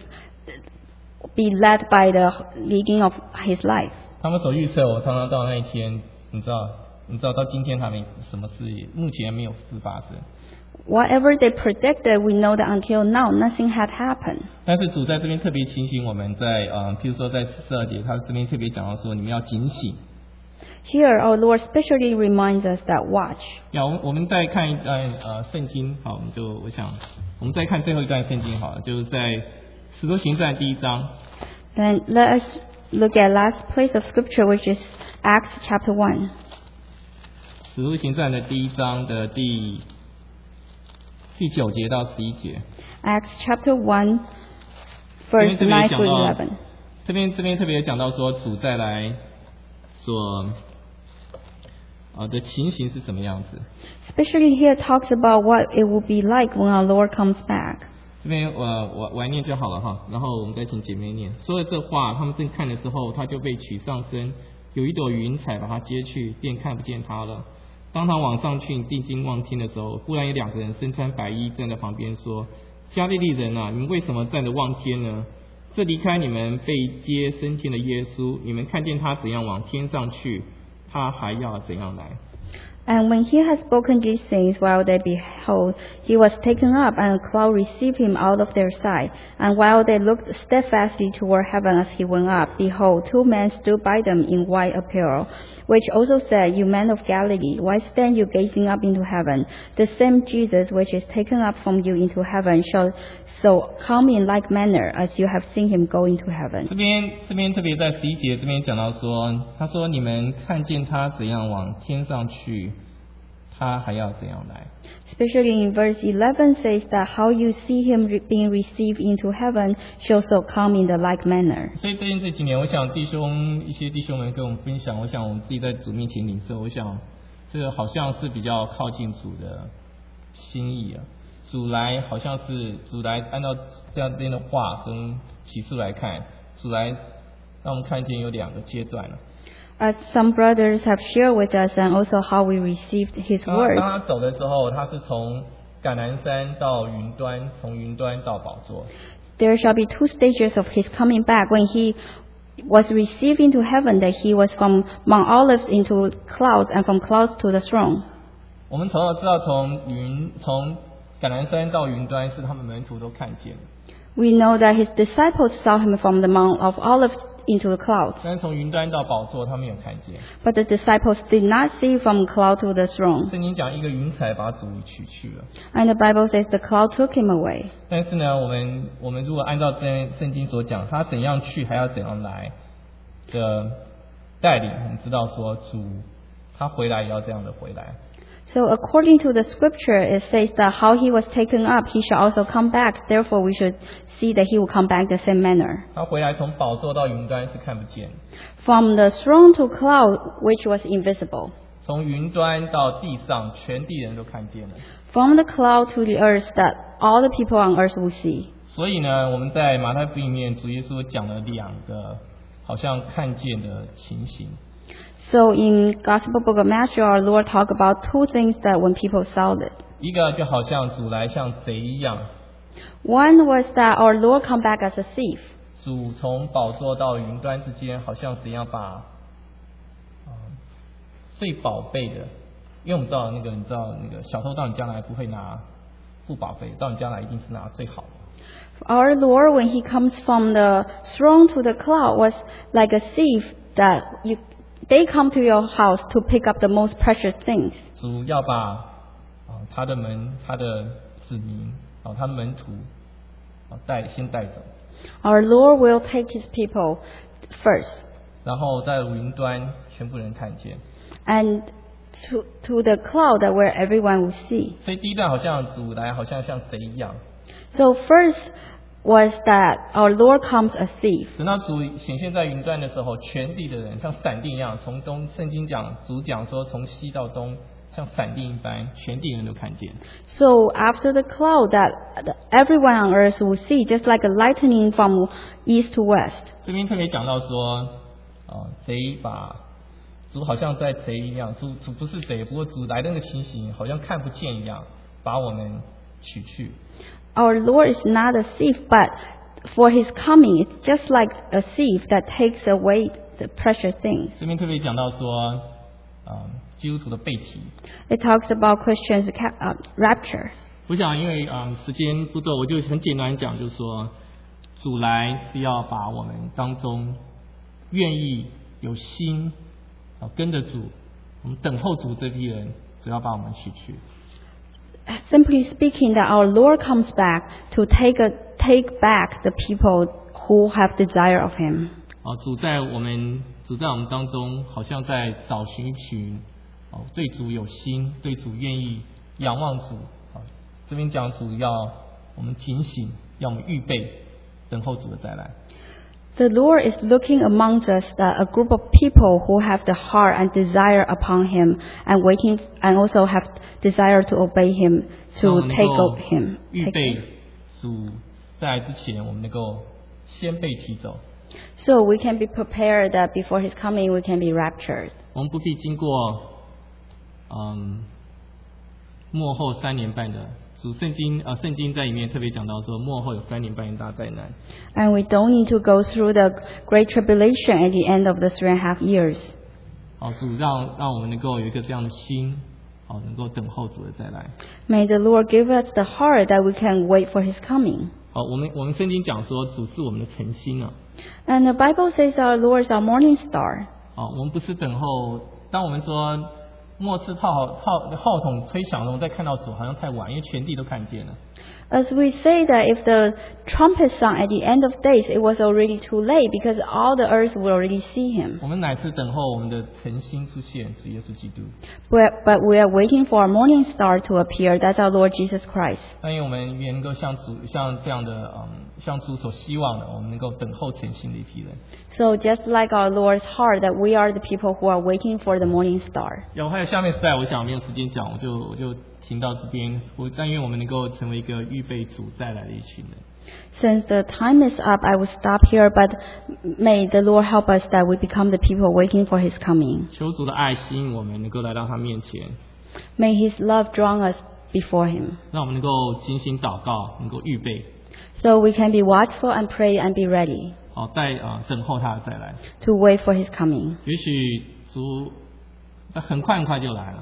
led by the leading of His life. 他们所预测，我常常到那一天，你知道到今天还没什么事，目前没有事发生。 Whatever they predicted, we know that until now nothing had happened. 但是主在这边特别提醒我们在，譬如说在42节，他这边特别讲到说，你们要警醒。 Here, our Lord specially reminds us that watch. 我们再看一段圣经，好，我们再看最后一段圣经好了，就是在使徒行传第1章。 Then let us look at last place of scripture, which is Acts chapter 1. 使徒行传的第1章的第9节到11节。 Acts chapter 1, verse 9 through 11. 这边特别讲到说，主再来所的情形是什么样子。 Especially here talks about what it will be like when our Lord comes back. 这边我来念就好了哈，然后我们再请姐妹念。说了这话，他们正看的时候，他就被取上身，有一朵云彩把他接去，便看不见他了。当他往上去定睛望听的时候，忽然有2个人身穿白衣站在旁边说：加利利人啊，你们为什么站着望天呢？这离开你们被接升天的耶稣，你们看见他怎样往天上去，他还要怎样来。 And when he had spoken these things, while they behold, he was taken up, and a cloud received him out of their sight. And while they looked steadfastly toward heaven as he went up, behold, 2 men stood by them in white apparel, which also said, You men of Galilee, why stand you gazing up into heaven? The same Jesus which is taken up from you into heaven shall so come in like manner as you have seen him go into heaven. 这边特别在11节这边讲到说，他说你们看见他怎样往天上去，他还要怎样来。 Especially in verse 11 says that how you see him being received into heaven shall so come in the like manner. 所以最近这几年，我想一些弟兄们跟我们分享，我想我们自己在主面前领受，我想这个好像是比较靠近主的心意啊。主来好像是主来按照这样的话跟启示来看，主来让我们看见有2个阶段了。 As some brothers have shared with us, and also how we received his 当 word. 他走的时候，他是从橄榄山到云端，从云端到宝座。 There shall be 2 stages of his coming back. When he was received into heaven, that he was from Mount Olives into clouds, and from clouds to the throne. 我们从小知道，从橄榄山到云端是他们门徒都看见的， We know that his disciples saw him from the Mount of Olives into the clouds, 但是从云端到宝座他们有看见。 but the disciples did not see from cloud to the throne. 圣经讲一个云彩把主取去了， And the Bible says the cloud took him away. 但是呢，我们如果按照圣经所讲，他怎样去还要怎样来的带领，我们知道说主他回来也要这样的回来。 So according to the scripture, it says that how he was taken up, he shall also come back. Therefore, we should see that he will come back the same manner. 他回来从宝座到云端是看不见， From the throne to cloud, which was invisible. 从云端到地上，全地人都看见了。 From the cloud to the earth, that all the people on earth will see. 所以呢，我们在马太福音里面，主耶稣讲了两个好像看见的情形。 So in Gospel Book of Matthew, our Lord talked about two things that when people saw it. 一个就好像主来像贼一样， One was that our Lord come back as a thief. 主从宝座到云端之间，好像怎样把最宝贝的，因为我们知道你知道那个小偷到你家来不会拿不宝贝，到你家来一定是拿最好的。 Our Lord, when he comes from the throne to the cloud, was like a thief that they come to your house to pick up the most precious things. 主要把他的子民他的门徒先带走， Our Lord will take his people first. 然后在云端全部人看见。 And to the cloud that where everyone will see. 所以第一段好像主来好像贼一样， So first was that our Lord comes a thief. 等到主显现在云端的时候，全地的人像闪电一样，从东圣经主讲说从西到东像闪电一般，全地人都看见。 So after the cloud that everyone on earth will see, just like a lightning from east to west. 这边特别讲到说，贼把主好像在贼一样，主不是贼，不过主来的那个情形好像看不见一样，把我们取去。 Our Lord is not a thief, but for his coming, it's just like a thief that takes away the precious things. 这边特别讲到说，基督徒的被提。 It talks about Christians' rapture. 我想因为时间不够，我就很简单讲，就是说主来是要把我们当中愿意有心跟着主，我们等候主这批人，主要把我们取去。 Simply speaking, that our Lord comes back to take back the people who have desire of him. 主在我们当中，好像在找寻一群对主有心、对主愿意仰望主。这边讲主要我们警醒，要我们预备等候主的再来。 The Lord is looking amongst us a group of people who have the heart and desire upon him and waiting and also have desire to obey him, to take up him. 预备主再来之前，我们能够先被提走。 So we can be prepared that before his coming we can be raptured. 我们不必经过末后3年半的圣经在里面特别讲到说，末后有3年半的大灾难。 And we don't need to go through the great tribulation at the end of the 3.5 years. 主让我们能够有一个这样的心，能够等候主的再来。 May the Lord give us the heart that we can wait for his coming. 我们圣经讲说，主是我们的晨星啊。 And the Bible says our Lord is our morning star. 我们不是等候，当我们说末次号筒吹响了，我们再看到主好像太晚，因为全地都看见了。 As we say that if the trumpet sung at the end of days, it was already too late because all the earth will already see him. 我们乃是等候我们的晨星出现，是耶稣基督。 But we are waiting for our morning star to appear. That's our Lord Jesus Christ. 但愿我们也能够像这样的像主所希望的，我们能够等候晨星的一批人。 So just like our Lord's heart, that we are the people who are waiting for the morning star. 还有下面实在我想没有时间讲，我就停到这边。但愿我们能够成为一个预备主再来的一群人。 Since the time is up, I will stop here, but may the Lord help us that we become the people waiting for his coming. 求主的爱吸引我们，能够来到他面前， May his love draw us before him, 让我们能够精心祷告，能够预备， so we can be watchful and pray and be ready 等候他的再来。 to wait for his coming. 也许主很快就来了，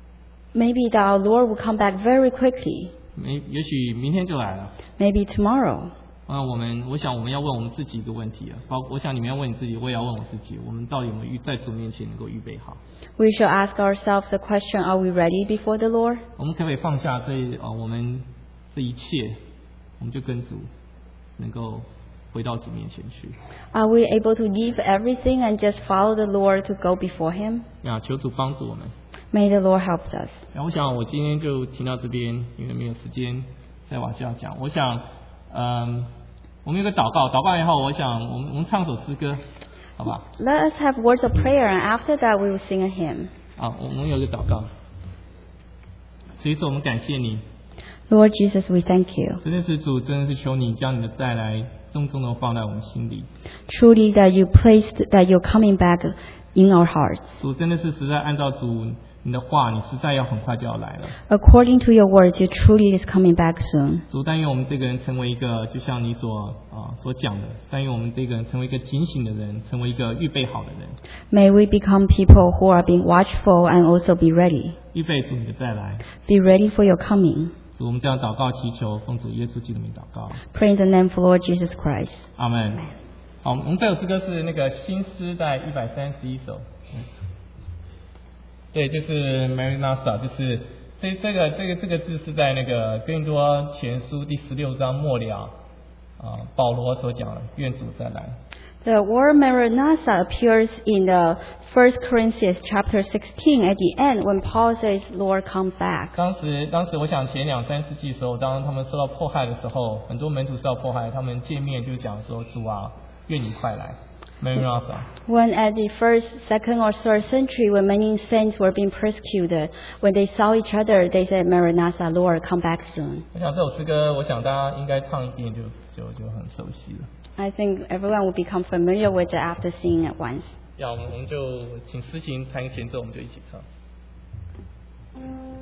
Maybe that our Lord will come back very quickly. 也许明天就来了。 Maybe tomorrow. 我想我们要问我们自己一个问题我想你们要问你自己，我也要问我自己，我们到底有没有在主面前能够预备好？ We shall ask ourselves the question, are we ready before the Lord? 我们可不可以放下我们这一切，我们就跟主能够回到主面前去？ Are we able to leave everything and just follow the Lord to go before him? 求主帮助我们。 May the Lord help us. 然后我想我今天就停到这边，因为没有时间再往下讲。我想，我们有个祷告，祷告以后，我想我们唱首诗歌，好吧？ Let us have words of prayer, and after that we will sing a hymn. 好，我们有个祷告。所以说，我们感谢你， Lord Jesus, we thank you. 真的是主，真的是求你将你的再来重重的放在我们心里。 Truly that you placed that you're coming back in our hearts. 主真的是实在按照主你的话，你实在要很快就要来了。 According to your words, you truly is coming back soon. 主，但愿我们这个人成为一个，就像你所讲的，但愿我们这个人成为一个警醒的人，成为一个预备好的人， May we become people who are being watchful and also be ready. 预备主你的再来。 Be ready for your coming. 主，我们这样祷告祈求，奉主耶稣基督的名祷告， Pray in the name of Lord Jesus Christ. 阿门。好，我们这首诗歌是那个新诗在131首。对，就是 Maranatha， 就是这个字是在那个哥林多前书第16章末了保罗所讲的，愿主再来。 The word Maranatha appears in the 1 Corinthians chapter 16 at the end when Paul says, Lord, come back. 当时我想前2、3世纪的时候，当他们受到迫害的时候，很多门徒受到迫害，他们见面就讲说，主啊，愿你快来。Maranatha。 When at the 1st, 2nd, or 3rd century, when many saints were being persecuted, when they saw each other, they said, Maranatha, Lord, come back soon. 我想这首诗歌，我想大家应该唱一遍就很熟悉了。 I think everyone will become familiar with it after singing it once. 要我们就请诗琴弹个前奏，我们就一起唱。